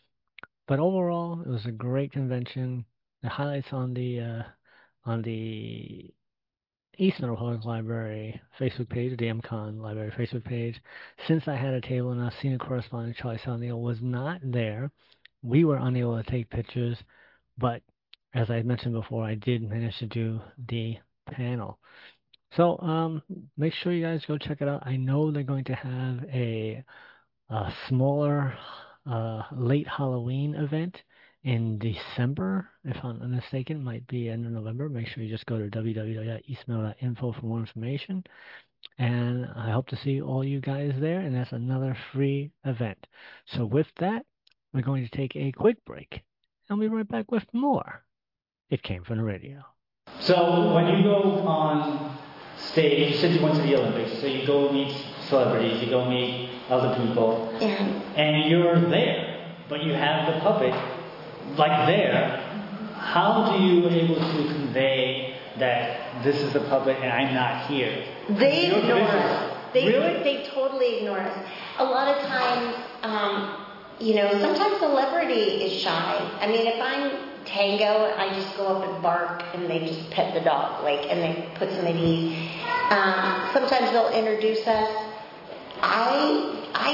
But overall, it was a great convention. The highlights on the uh, on the East Middle Public Library Facebook page, the M CON Library Facebook page. Since I had a table and our senior correspondent Charlie O'Neill was not there, we were unable to take pictures. But as I mentioned before, I did manage to do the panel. So um, make sure you guys go check it out. I know they're going to have a, a smaller uh, late Halloween event in December, if I'm not mistaken. It might be end of November. Make sure you just go to w w w dot eastmill dot info for more information. And I hope to see all you guys there. And that's another free event. So with that, we're going to take a quick break. And we'll be right back with more. It Came from the Radio. So when you go on stage, you said you went to the Olympics, so you go meet celebrities, you go meet other people, Yeah. and you're there, but you have the puppet like there. How do you able to convey that this is the puppet and I'm not here? They Your ignore business. us. They, Really? they totally ignore us. A lot of times, um, you know, sometimes celebrity is shy. I mean, if I'm Tango, I just go up and bark, and they just pet the dog, like, and they put them at ease. Um, sometimes they'll introduce us. I I just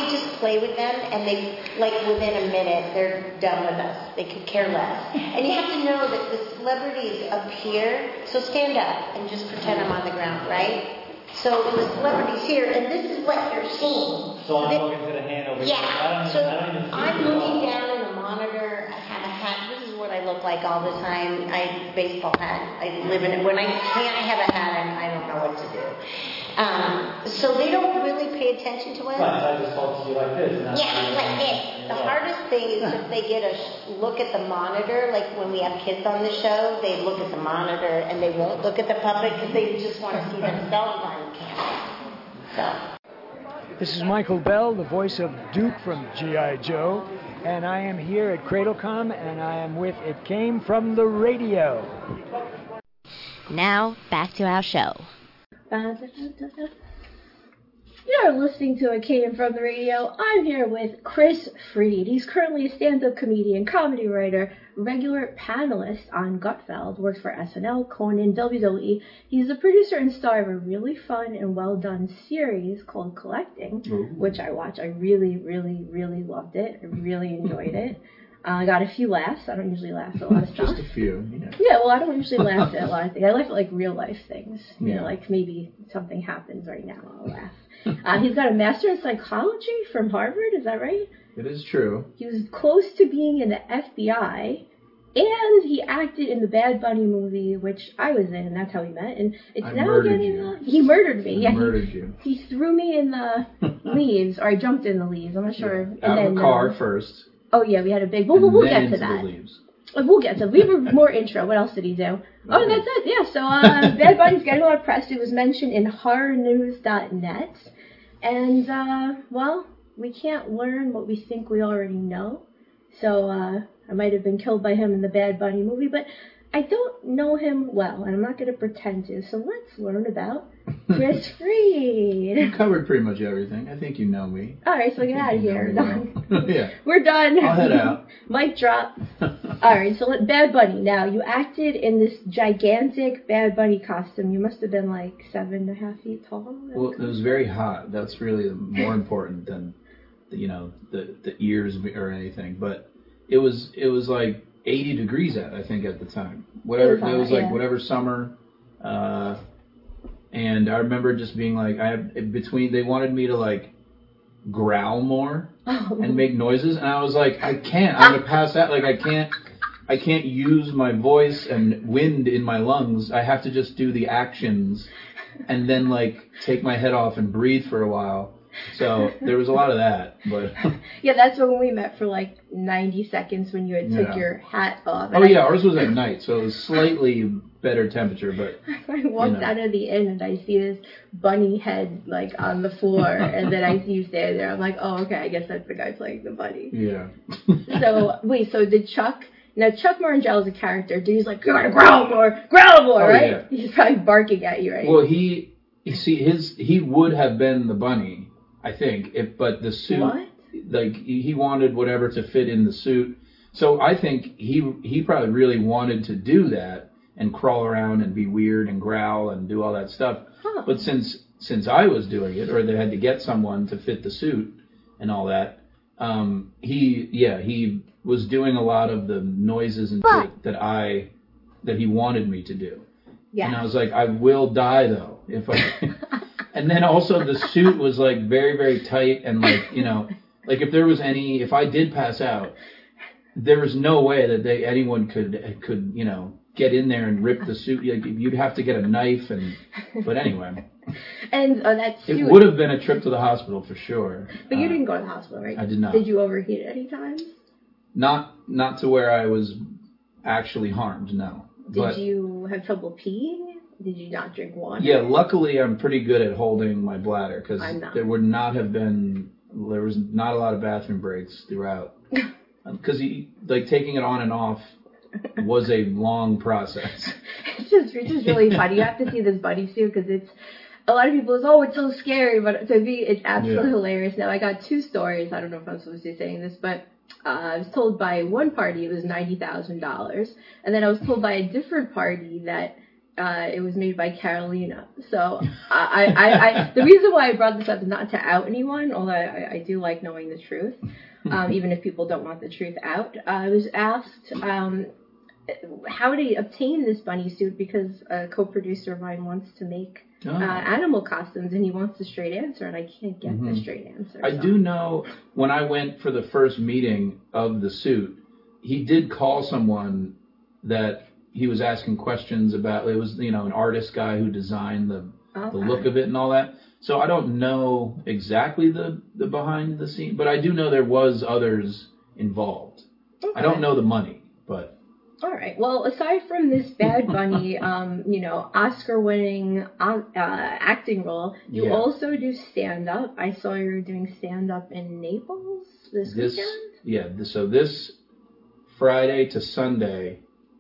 play with them, and they, like, within a minute, they're done with us. They could care less. And you have to know that the celebrities appear, so stand up and just pretend I'm on the ground, right? So when the celebrity's here, and this is what you're seeing. So I'm They- looking to the hand over Yeah, here. I don't so even, I don't even see I'm you at looking all. down in the monitor. I have a hat. This is what I look like all the time. I baseball hat. I live in it. When I can't have a hat, I, I don't know what to do. Um, so they don't really pay attention to us. Right, so I just talk to you like this. And that's Yeah, like this. The hardest thing is if they get a sh- look at the monitor, like when we have kids on the show, they look at the monitor and they won't look at the puppet because they just want to see themselves on camera. So. This is Michael Bell, the voice of Duke from G I. Joe, and I am here at CradleCom, and I am with It Came From the Radio. Now, back to our show. You're listening to It Came From the Radio. I'm here with Chris Freed. He's currently a stand-up comedian, comedy writer, regular panelist on Gutfeld, works for S N L, Conan, W W E. He's the producer and star of a really fun and well-done series called Collecting, Ooh. which I watched. I really, really, really loved it. I really enjoyed it. Uh, I got a few laughs. I don't usually laugh at a lot of stuff. Just a few, yeah. Yeah, well, I don't usually laugh at a lot of things. I laugh at, like, real-life things. You Yeah. know, like maybe something happens right now, I'll laugh. Uh, he's got a master in psychology from Harvard, is that right? It is true. He was close to being in the F B I, and he acted in the Bad Bunny movie, which I was in, and that's how we met. And it's I now murdered getting... you. Uh, he murdered me. I yeah, he- murdered you. He threw me in the leaves, or I jumped in the leaves, I'm not sure. And Out then, of the car uh, first. Oh, yeah, we had a big... We'll, and we'll then get to into that. the leaves. Uh, We'll get to. We have a more intro. What else did he do? Oh, and that's it. Yeah. So uh, Bad Bunny's getting a lot of press. It was mentioned in horror news dot net, and uh, well, we can't learn what we think we already know. So uh, I might have been killed by him in the Bad Bunny movie, but I don't know him well, and I'm not going to pretend to. So let's learn about Chris Freed. You covered pretty much everything. I think you know me. All right, so get out of here. Well. yeah. We're done. I'll head out. Mic drop. All right, so let, Bad Bunny. Now, you acted in this gigantic Bad Bunny costume. You must have been like seven and a half feet tall. Well, it was very hot. That's really more important than, the, you know, the the ears or anything. But it was it was like eighty degrees out, I think, at the time. Whatever It was hot, it was like yeah. whatever summer. Uh, and I remember just being like, I have between they wanted me to like growl more and make noises, and I was like, I can't. I'm gonna pass out. Like I can't. I can't use my voice and wind in my lungs. I have to just do the actions and then like take my head off and breathe for a while. So there was a lot of that, but Yeah, that's when we met for like ninety seconds when you had took Yeah. your hat off. oh And yeah, I, ours was at night, so it was slightly better temperature, but I walked you know. out of the inn and I see this bunny head like on the floor, and then I see you standing there. I'm like, oh, okay, I guess that's the guy playing the bunny. yeah. So wait, so did Chuck? Now Chuck Marangel is a character. Dude, he's like, you gotta growl more, growl more, Oh, right? yeah. He's probably barking at you, right? Well, he you see his he would have been the bunny, I think, if but the suit What? like he he wanted whatever to fit in the suit. So I think he he probably really wanted to do that and crawl around and be weird and growl and do all that stuff. Huh. But since since I was doing it, or they had to get someone to fit the suit and all that, um, he yeah he was doing a lot of the noises and shit that I that he wanted me to do. Yeah. And I was like, I will die though if I. And then also the suit was like very very tight and like you know like if there was any if I did pass out, there was no way that they anyone could could you know get in there and rip the suit. Like, you'd have to get a knife and. But anyway, And uh, that suit. it would have been a trip to the hospital for sure. But you Uh, didn't go to the hospital, right? I did not. Did you overheat at any times? Not not to where I was actually harmed. No. Did But you have trouble peeing? Did you not drink water? yeah, luckily I'm pretty good at holding my bladder because I'm not. there would not have been there was not a lot of bathroom breaks throughout because like taking it on and off was a long process. It's just, it's just really funny. You have to see this bunny suit because it's, a lot of people say, oh, it's so scary, but to me, it's absolutely Yeah. hilarious. Now, I got two stories. I don't know if I'm supposed to be saying this, but uh, I was told by one party it was ninety thousand dollars, and then I was told by a different party that Uh, it was made by Carolina. So I, I, I, the reason why I brought this up is not to out anyone, although I, I do like knowing the truth, um, even if people don't want the truth out. Uh, I was asked um, how to obtain this bunny suit because a co-producer of mine wants to make oh. uh, animal costumes, and he wants the straight answer, and I can't get mm-hmm. the straight answer. I so. do know when I went for the first meeting of the suit, he did call someone that he was asking questions about. It was, you know, an artist guy who designed the okay. the look of it and all that. So I don't know exactly the, the behind the scene, but I do know there was others involved. Okay. I don't know the money, but... All right. Well, aside from this Bad Bunny, um, you know, Oscar-winning uh, acting role, you yeah. also do stand-up. I saw you were doing stand-up in Naples this, this weekend? Yeah, this, so this Friday to Sunday...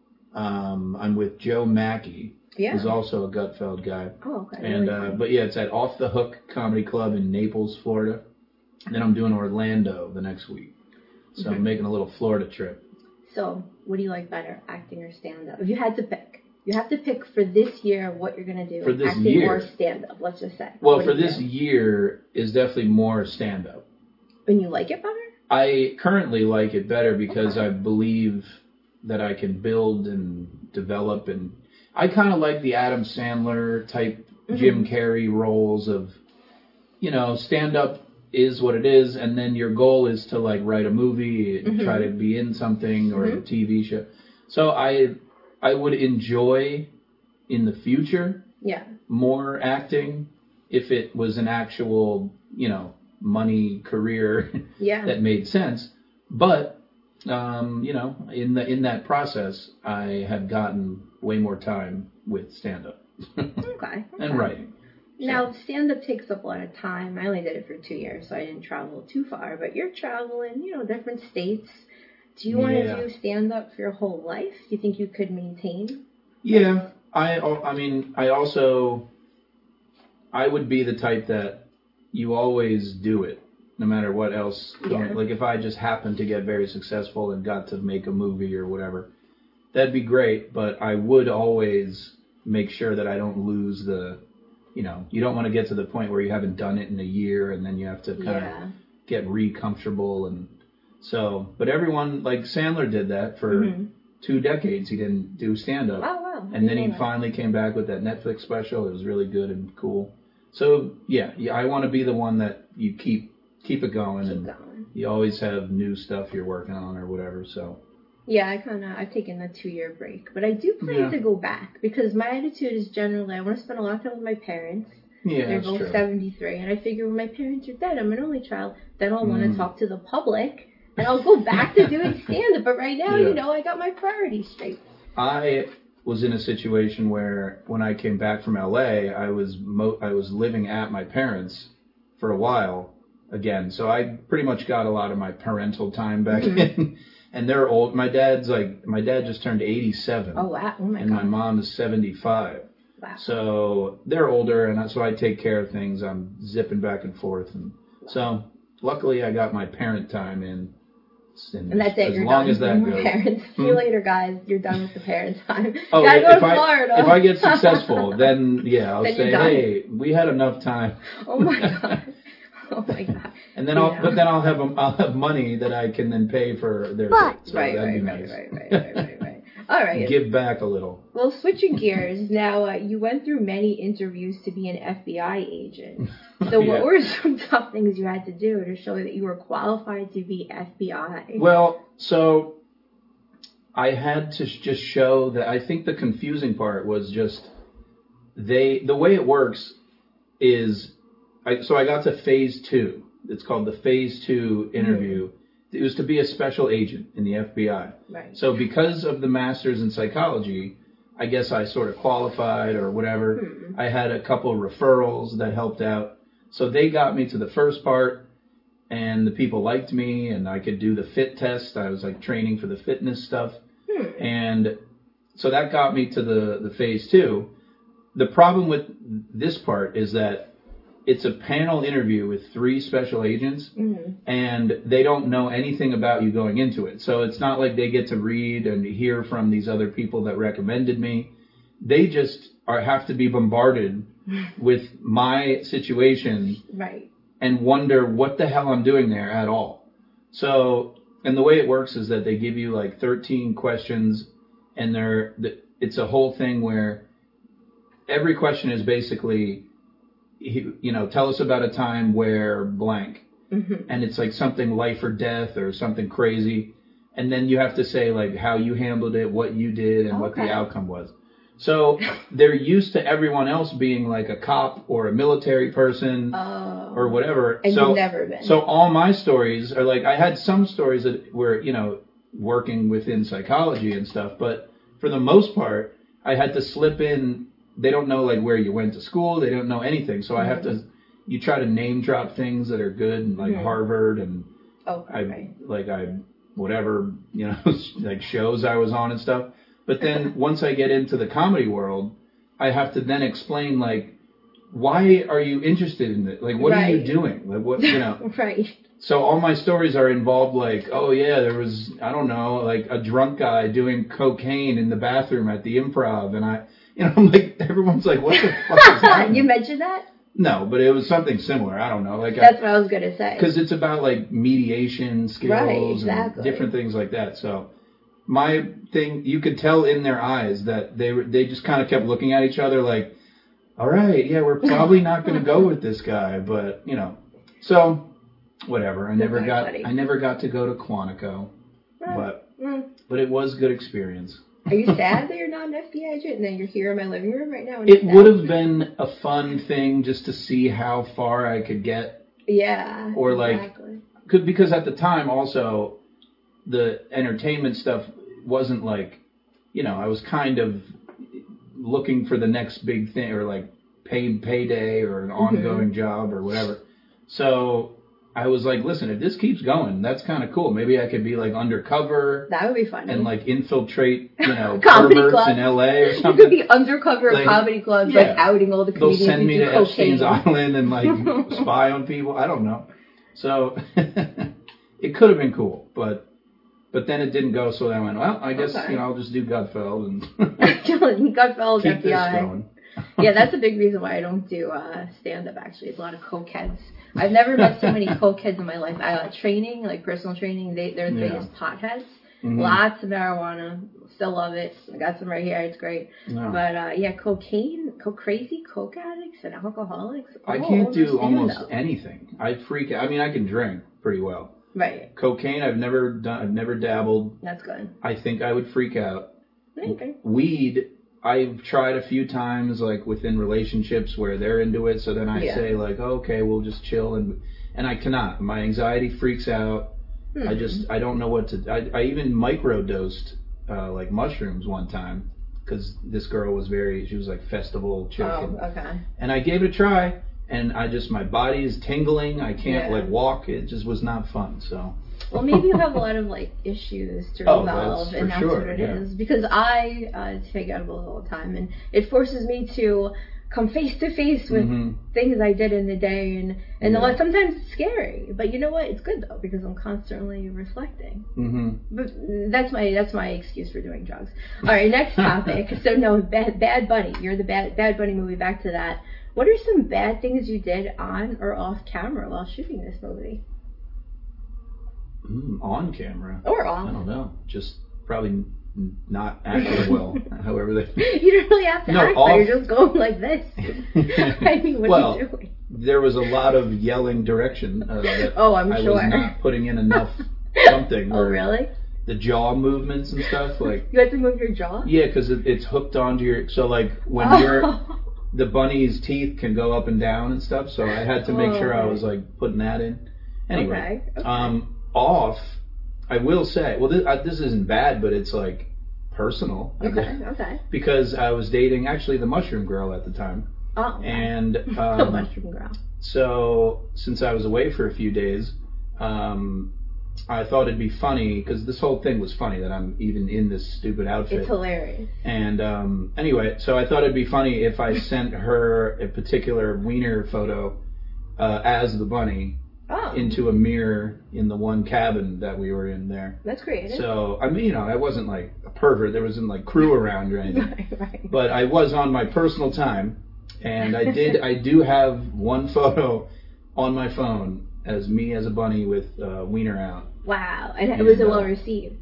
Um, I'm with Joe Mackey, yeah. who's also a Gutfeld guy. Oh, okay. And really uh, but yeah, it's at Off the Hook Comedy Club in Naples, Florida. And then I'm doing Orlando the next week. So mm-hmm. I'm making a little Florida trip. So, what do you like better, acting or stand-up? If you had to pick, you have to pick for this year what you're going to do, for this acting year, or stand-up, let's just say. Well, what for this do? year is definitely more stand-up. And you like it better? I currently like it better because okay. I believe... that I can build and develop, and I kind of like the Adam Sandler type mm-hmm. Jim Carrey roles of, you know, stand up is what it is, and then your goal is to like write a movie and mm-hmm. try to be in something or mm-hmm. a T V show. So I I would enjoy in the future yeah. more acting if it was an actual, you know, money career yeah. that made sense, but. Um, you know, in the in that process, I have gotten way more time with stand-up. okay. And okay. writing. So. Now, stand-up takes up a lot of time. I only did it for two years, so I didn't travel too far. But you're traveling, you know, different states. Do you want yeah. to do stand-up for your whole life? Do you think you could maintain? Yeah. I, I mean, I also, I would be the type that you always do it. No matter what else, yeah. like if I just happened to get very successful and got to make a movie or whatever, that'd be great. But I would always make sure that I don't lose the, you know, you don't want to get to the point where you haven't done it in a year and then you have to kind yeah. of get re-comfortable. And so, but everyone, like Sandler did that for mm-hmm. two decades. He didn't do stand-up. Oh, wow. And then he that. finally came back with that Netflix special. It was really good and cool. So, yeah, yeah I want to be the one that you keep Keep it going, Keep and going. You always have new stuff you're working on or whatever. So yeah, I kind of I've taken a two year break, but I do plan yeah. to go back because my attitude is generally I want to spend a lot of time with my parents. Yeah, they're that's both true. seventy-three, and I figure when my parents are dead, I'm an only child. Then I'll mm. want to talk to the public, and I'll go back to doing stand up. But right now, yeah. you know, I got my priorities straight. I was in a situation where when I came back from L A, I was mo- I was living at my parents for a while. Again, so I pretty much got a lot of my parental time back mm-hmm. in, and they're old. My dad's like, my dad just turned eighty-seven. Oh wow! Oh my and God. my mom is seventy-five. Wow. So they're older, and so I take care of things. I'm zipping back and forth, and so luckily I got my parent time in. And, and that's it. As you're long done as that with goes. Parents. See you later, guys. You're done with the parent time. Oh, you gotta if go to I, Florida. If I get successful, then yeah, I'll then say, hey, we had enough time. Oh my God. Oh my God. And then yeah. I'll, but then I'll have I'll have money that I can then pay for their. But, so right, that'd right, be right, nice. right, right, right, right, right. All right. Give back a little. Well, switching gears now, uh, you went through many interviews to be an F B I agent. So, yeah. what were some tough things you had to do to show that you were qualified to be F B I? Well, so I had to sh- just show that. I think the confusing part was just they. The way it works is, I, so I got to phase two. It's called the phase two interview. Mm-hmm. It was to be a special agent in the F B I. Right. So because of the master's in psychology, I guess I sort of qualified or whatever. Mm-hmm. I had a couple of referrals that helped out. So they got me to the first part, and the people liked me, and I could do the fit test. I was like training for the fitness stuff. Hmm. And so that got me to the, the phase two. The problem with this part is that it's a panel interview with three special agents, mm-hmm. and they don't know anything about you going into it. So it's not like they get to read and hear from these other people that recommended me. they just are have to be bombarded with my situation Right. and wonder what the hell I'm doing there at all. So, and the way it works is that they give you like thirteen questions, and they're it's a whole thing where every question is basically, you know, tell us about a time where blank. Mm-hmm. And it's like something life or death or something crazy. And then you have to say like how you handled it, what you did, and okay. what the outcome was. So they're used to everyone else being like a cop or a military person oh. or whatever. And so, you've never been. So all my stories are like, I had some stories that were, you know, working within psychology and stuff. But for the most part, I had to slip in. They don't know like where you went to school. They don't know anything. So mm-hmm. I have to, you try to name drop things that are good, and like mm-hmm. Harvard and oh, I right. like I whatever, you know, like shows I was on and stuff. But then once I get into the comedy world, I have to then explain like, why are you interested in it? Like, what right. are you doing? Like, what, you know? Right. So all my stories are involved like, oh yeah, there was, I don't know, like a drunk guy doing cocaine in the bathroom at the Improv, and I, you know, I'm like, everyone's like, what the fuck is happening? You mentioned that? No, but it was something similar. I don't know. Like That's I, what I was gonna say. Because it's about like mediation skills right, exactly. and different things like that. So my thing, you could tell in their eyes that they were, they just kind of kept looking at each other like, all right, yeah, we're probably not going to go with this guy, but you know, so whatever. I never got, funny. I never got to go to Quantico, right. but mm. but it was a good experience. Are you sad that you're not an F B I agent and then you're here in my living room right now? It would have been a fun thing just to see how far I could get. Yeah. Or like, exactly. could, because at the time also, the entertainment stuff wasn't like, you know, I was kind of looking for the next big thing, or like paid payday or an ongoing mm-hmm. job or whatever. So I was like, listen, if this keeps going, that's kind of cool. Maybe I could be like undercover. That would be funny. And like infiltrate, you know, perverts clubs. in L A or something. You could be undercover like, at comedy clubs, yeah. like outing all the comedians. They'll send me to cocaine. Epstein's Island and like spy on people. I don't know. So it could have been cool, but but then it didn't go. So I went, well, I guess okay. you know I'll just do Gutfeld and Gutfeld keep F B I. this going. Yeah, that's a big reason why I don't do uh, stand-up, actually. It's a lot of cokeheads. I've never met so many cokeheads in my life. I uh, training, like personal training, they, they're the yeah. biggest potheads. Mm-hmm. Lots of marijuana. Still love it. I got some right here. It's great. No. But, uh, yeah, cocaine, co- crazy coke addicts and alcoholics. I can't do almost anything. I freak out. I mean, I can drink pretty well. Right. Cocaine, I've never done. I've never dabbled. That's good. I think I would freak out. Okay. Weed, I've tried a few times, like within relationships where they're into it. So then I yeah. say like, oh, okay, we'll just chill, and and I cannot. My anxiety freaks out. Hmm. I just I don't know what to. I I even microdosed uh, like mushrooms one time because this girl was very. She was like festival chick. Oh, and, okay. And I gave it a try, and I just my body is tingling. I can't yeah. like walk. It just was not fun. So. Well, maybe you have a lot of like issues to oh, resolve, that's and that's sure, what it yeah. is. Because I uh, take edibles all the time, and it forces me to come face to face with mm-hmm. things I did in the day, and and yeah. a lot, sometimes it's scary. But you know what? It's good though because I'm constantly reflecting. Mm-hmm. But that's my that's my excuse for doing drugs. All right, next topic. So no, Bad Bad Bunny. You're the Bad Bad Bunny movie. Back to that. What are some bad things you did on or off camera while shooting this movie? Mm, on camera. Or off. I don't know. Just probably n- not acting well. However they. You don't really have to no, act. Off... You're just going like this. I mean, what well, are you doing? There was a lot of yelling direction. Uh, that oh, I'm I sure. I was not putting in enough something. Oh, really? The jaw movements and stuff, like. You had to move your jaw? Yeah, because it, it's hooked onto your. So like when oh. you're. The bunny's teeth can go up and down and stuff, so I had to make oh, sure okay. I was like putting that in. Anyway, okay. Okay. um, off. I will say, well, this, uh, this isn't bad, but it's like personal. Okay, okay. Because I was dating actually the mushroom girl at the time. Oh. Okay. And um, the mushroom girl. So since I was away for a few days, um, I thought it'd be funny because this whole thing was funny that I'm even in this stupid outfit. It's hilarious. And um, anyway, so I thought it'd be funny if I sent her a particular wiener photo uh, as the bunny. Oh. into a mirror in the one cabin that we were in there. That's creative. So, I mean, you know, I wasn't like a pervert. There wasn't like crew around or anything. Right, right. But I was on my personal time, and I did. I do have one photo on my phone as me as a bunny with uh, wiener out. Wow, and, And, was it uh, well received?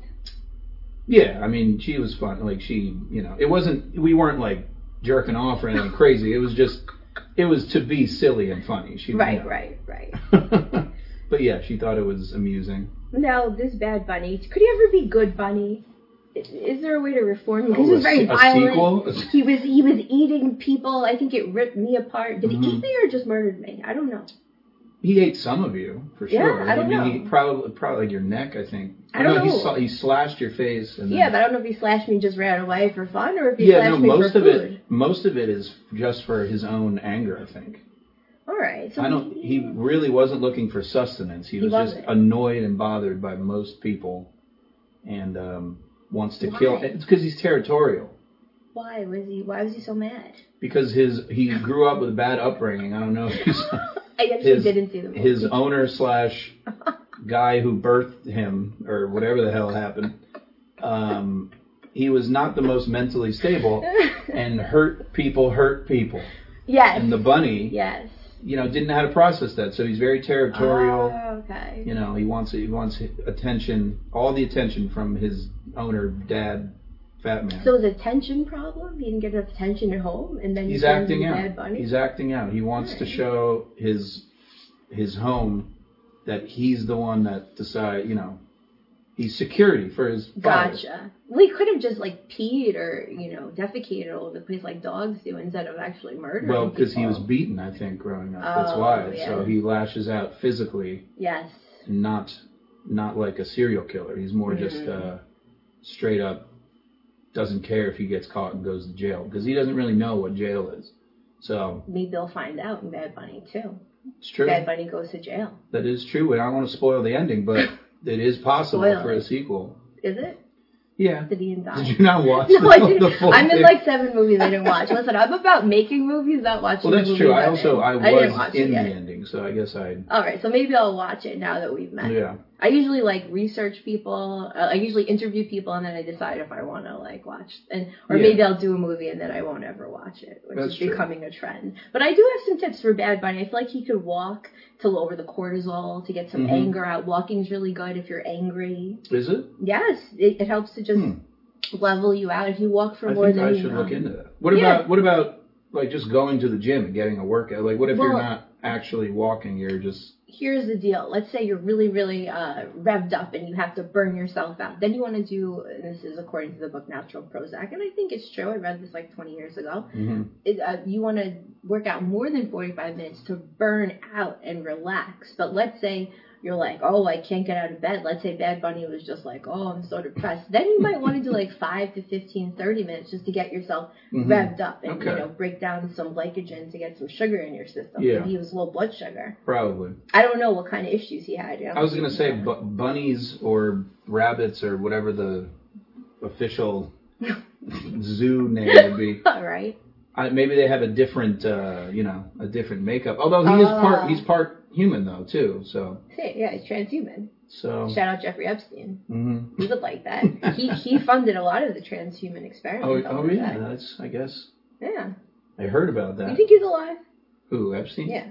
Yeah, I mean, she was fun. Like she, you know, it wasn't. We weren't like jerking off or anything crazy. It was just. It was to be silly and funny. She, Right, you know. right, right. But yeah, she thought it was amusing. Now, this Bad Bunny, could he ever be Good Bunny? Is, is there a way to reform him? Because Oh, he was a very se- a violent. sequel? He was he was eating people. I think it ripped me apart. Did Mhm. he eat me or just murdered me? I don't know. He ate some of you for Yeah, sure. I don't mean, know. He probably probably like your neck, I think. I don't no, know. He, sla- he slashed your face. And then, Yeah, but I don't know if he slashed me and just ran away for fun or if he yeah, slashed no. me Most for of food. it, most of it is just for his own anger, I think. All right. So I don't. He really wasn't looking for sustenance. He He was just wasn't. annoyed and bothered by most people, and um, wants to Why? kill. It's because he's territorial. Why was he? Why was he so mad? Because his he grew up with a bad upbringing. I don't know if you saw I actually his, didn't see the movie. his owner slash guy who birthed him or whatever the hell happened. Um, he was not the most mentally stable, and hurt people hurt people. Yes. And the bunny, Yes. you know, didn't know how to process that. So he's very territorial. Oh, okay. You know, he wants he wants attention, all the attention from his owner, dad, Fat Man. So it was a tension problem? He didn't get enough attention at home, and then he He's turned acting into out. Bad Bunny? He's acting out. He wants to show his his home that he's the one that decide. You know, he's security for his father. Gotcha. We could have just like peed or you know defecated all over the place like dogs do instead of actually murdering Well, because he people. was beaten, I think, growing up. That's Oh, why. yeah. So he lashes out physically, Yes. not not like a serial killer. He's more just Mhm. uh, straight up doesn't care if he gets caught and goes to jail because he doesn't really know what jail is. So Maybe they'll find out in Bad Bunny too. it's true. Bad Bunny goes to jail. That is true. And I don't want to spoil the ending, but it is possible Spoil for it. a sequel. Is it? Yeah. Did he die? Did you not watch No, the, I didn't. the full I'm in thing? like seven movies I didn't watch. Listen, I'm about making movies, not watching Well, that's the movies true. I I'm also in. I didn't was watch in it the yet. ending, so I guess I. All right, so maybe I'll watch it now that we've met. Yeah. I usually like research people. Uh, I usually interview people, and then I decide if I want to like watch. And or Yeah. maybe I'll do a movie and then I won't ever watch it, which That's is true. becoming a trend. But I do have some tips for Bad Bunny. I feel like he could walk to lower the cortisol to get some Mhm. anger out. Walking's really good if you're angry. Is it? Yes, it, it helps to just Hmm. level you out if you walk for I more think than I you should know. look into that. What Yeah. about what about like just going to the gym and getting a workout? Like, what if you're Well- not actually walking? You're just Here's the deal. Let's say you're really, really uh, revved up and you have to burn yourself out. Then you want to do, and this is according to the book Natural Prozac, and I think it's true. I read this like twenty years ago. mm-hmm. It, uh, you want to work out more than forty-five minutes to burn out and relax. But let's say you're like, oh, I can't get out of bed. Let's say Bad Bunny was just like, oh, I'm so depressed. Then you might want to do like five to fifteen, thirty minutes just to get yourself Mhm. revved up and, Okay. you know, break down some glycogen to get some sugar in your system. Yeah. Maybe he was low blood sugar. probably. I don't know what kind of issues he had. You know? I was gonna say bu- bunnies or rabbits or whatever the official zoo name would be. All right. I, maybe they have a different, uh, you know, a different makeup. Although he is Ah. part, he's part human though too. So, See, yeah, he's transhuman. so. Shout out Jeffrey Epstein. Mhm. He would like that. he he funded a lot of the transhuman Oh, experiments. oh over yeah, that. that's. I guess Yeah. I heard about You that. think he's alive? Who, Epstein? Yeah.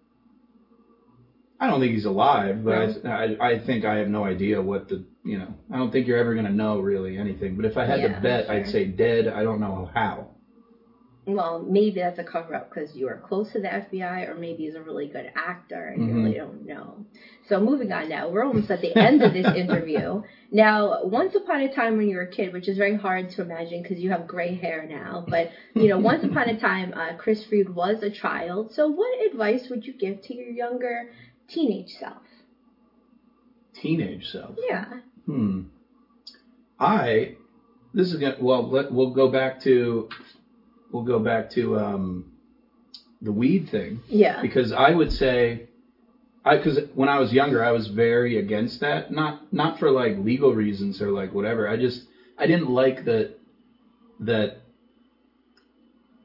I don't think he's alive, but No. I, I I think I have no idea what the you know. I don't think you're ever gonna know really anything. But if I had Yeah, to bet, I'd sure. say dead. I don't know how. Well, maybe that's a cover up because you are close to the F B I, or maybe he's a really good actor and you Mhm. really don't know. So moving on now, we're almost at the end of this interview. Now, once upon a time when you were a kid, which is very hard to imagine because you have gray hair now, but you know, once upon a time, uh, Chris Freed was a child. So, what advice would you give to your younger teenage self? Teenage self. Yeah. Hmm. I. This is gonna. Well, let, we'll go back to. We'll go back to um, the weed thing. Yeah. Because I would say, I because when I was younger, I was very against that. Not not for like legal reasons or like whatever. I just I didn't like that that.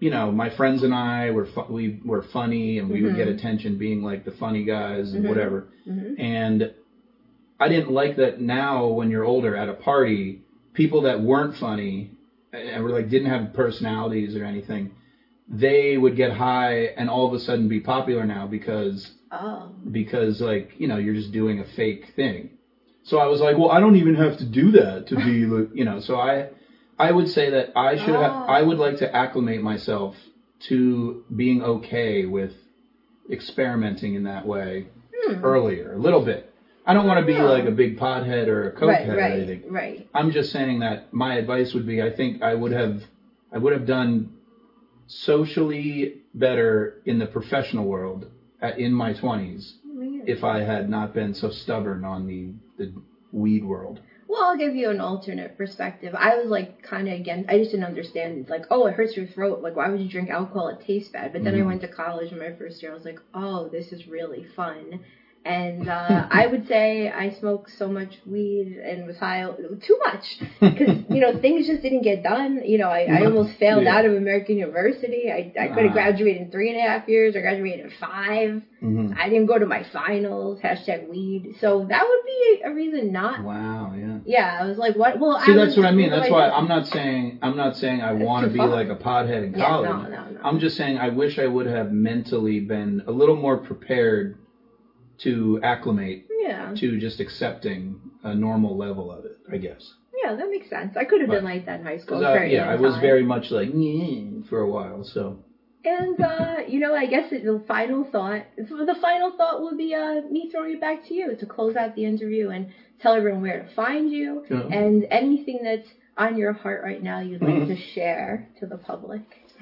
you know, my friends and I were fu- we were funny, and we Mm-hmm. would get attention being like the funny guys and Mhm. whatever. Mhm. And I didn't like that now when you're older at a party, people that weren't funny and were like didn't have personalities or anything, they would get high and all of a sudden be popular now because Oh. because like, you know, you're just doing a fake thing. So I was like, well, I don't even have to do that to be, like, you know, so I I would say that I should have, I would like to acclimate myself to being okay with experimenting in that way Hmm. earlier, a little bit. I don't want to be Yeah. like a big pothead or a Right, cokehead or right, anything. right. I'm just saying that my advice would be, I think I would have, I would have done socially better in the professional world at, in my twenties if I had not been so stubborn on the, the weed world. Well, I'll give you an alternate perspective. I was like kind of against. I just didn't understand. It's like, oh, it hurts your throat. Like, why would you drink alcohol? It tastes bad. But then Mhm. I went to college in my first year. I was like, oh, this is really fun. And uh, I would say I smoked so much weed and was high too much because you know things just didn't get done. You know, I, I almost failed Yeah. out of American University. I I could have Ah. graduated in three and a half years. I graduated in five. Mhm. I didn't go to my finals. Hashtag weed. So that would be a reason not. Wow, yeah. Yeah, I was like, what? Well, See, I that's was, what I mean. what That's do why do? I'm not saying I'm not saying I want to too be far. like a pothead in Yeah, college. no, no, no. I'm just saying I wish I would have mentally been a little more prepared to acclimate Yeah. to just accepting a normal level of it, I guess. Yeah, that makes sense. I could have been But- like that in high school. 'Cause I, very yeah, I was anti. very much like "Nyeh," for a while, so. And, uh, you know, I guess the final thought, the final thought would be uh, me throwing it back to you to close out the interview and tell everyone where to find you Yeah. and anything that's on your heart right now you'd like Mhm. to share to the public.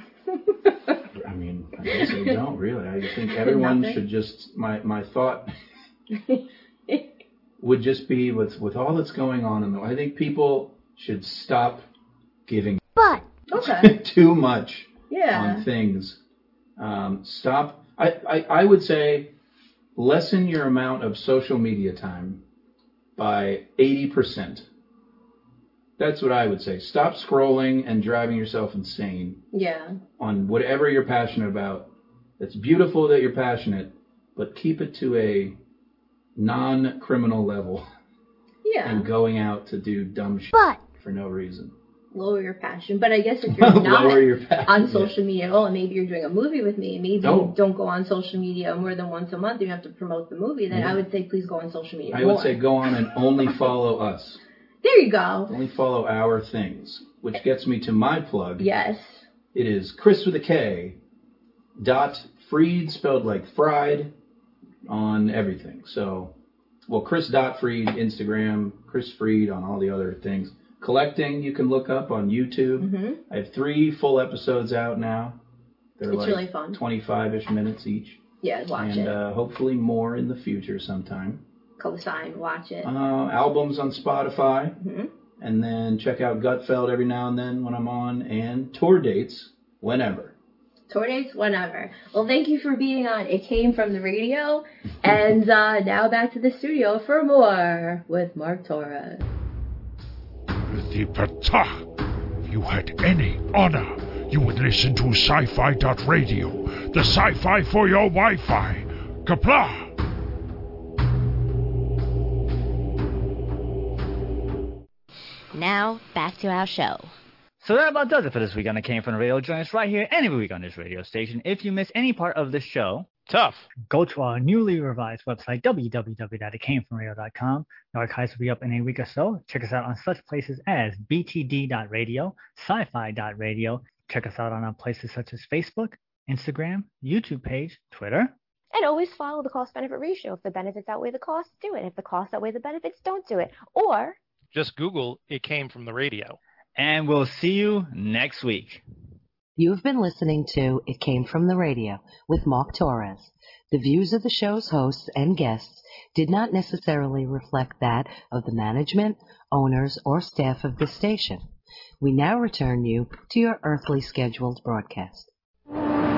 I mean, I guess I don't really. I think everyone Nothing? should just, my, my thought would just be with, with all that's going on in the world, I think people should stop giving But okay, too much yeah, on things. Um, stop. I, I, I would say lessen your amount of social media time by eighty percent. That's what I would say. Stop scrolling and driving yourself insane yeah, on whatever you're passionate about. It's beautiful that you're passionate, but keep it to a non-criminal level yeah. and going out to do dumb shit But for no reason. lower your passion. But I guess if you're not Lower your passion, on yeah. social media at all, and maybe you're doing a movie with me, maybe Oh. you don't go on social media more than once a month, you have to promote the movie, then Yeah. I would say please go on social media I more. would say go on and only follow us. There you go. Only follow our things, which gets me to my plug. Yes. It is Chris with a K dot Freed, spelled like fried, on everything. So, well, Chris dot Freed, Instagram, Chris Freed on all the other things. Collecting, you can look up on YouTube. Mm-hmm. I have three full episodes out now. They're It's like really fun. twenty-five-ish minutes each. Yeah, watch and it. uh, hopefully more in the future sometime. Co-sign, watch it. Uh, albums on Spotify. Mhm. And then check out Gutfeld every now and then when I'm on. And tour dates whenever. Tour dates, whenever. Well, thank you for being on It Came From the Radio. And uh, now back to the studio for more with Mark Torres. The Patah. If you had any honor, you would listen to sci-fi dot radio, the sci-fi for your Wi-Fi. Kapla! Now, back to our show. So that about does it for this week on It Came From the Radio. Join us right here every week on this radio station. If you miss any part of this show, tough. Go to our newly revised website, w w w dot it came from radio dot com. The archives will be up in a week or so. Check us out on such places as b t d dot radio, sci fi dot radio. Check us out on our places such as Facebook, Instagram, YouTube page, Twitter. And always follow the cost-benefit ratio. If the benefits outweigh the costs, do it. If the costs outweigh the benefits, don't do it. Or just Google It Came From the Radio. And we'll see you next week. You've been listening to It Came From the Radio with Mark Torres. The views of the show's hosts and guests did not necessarily reflect that of the management, owners, or staff of this station. We now return you to your earthly scheduled broadcast.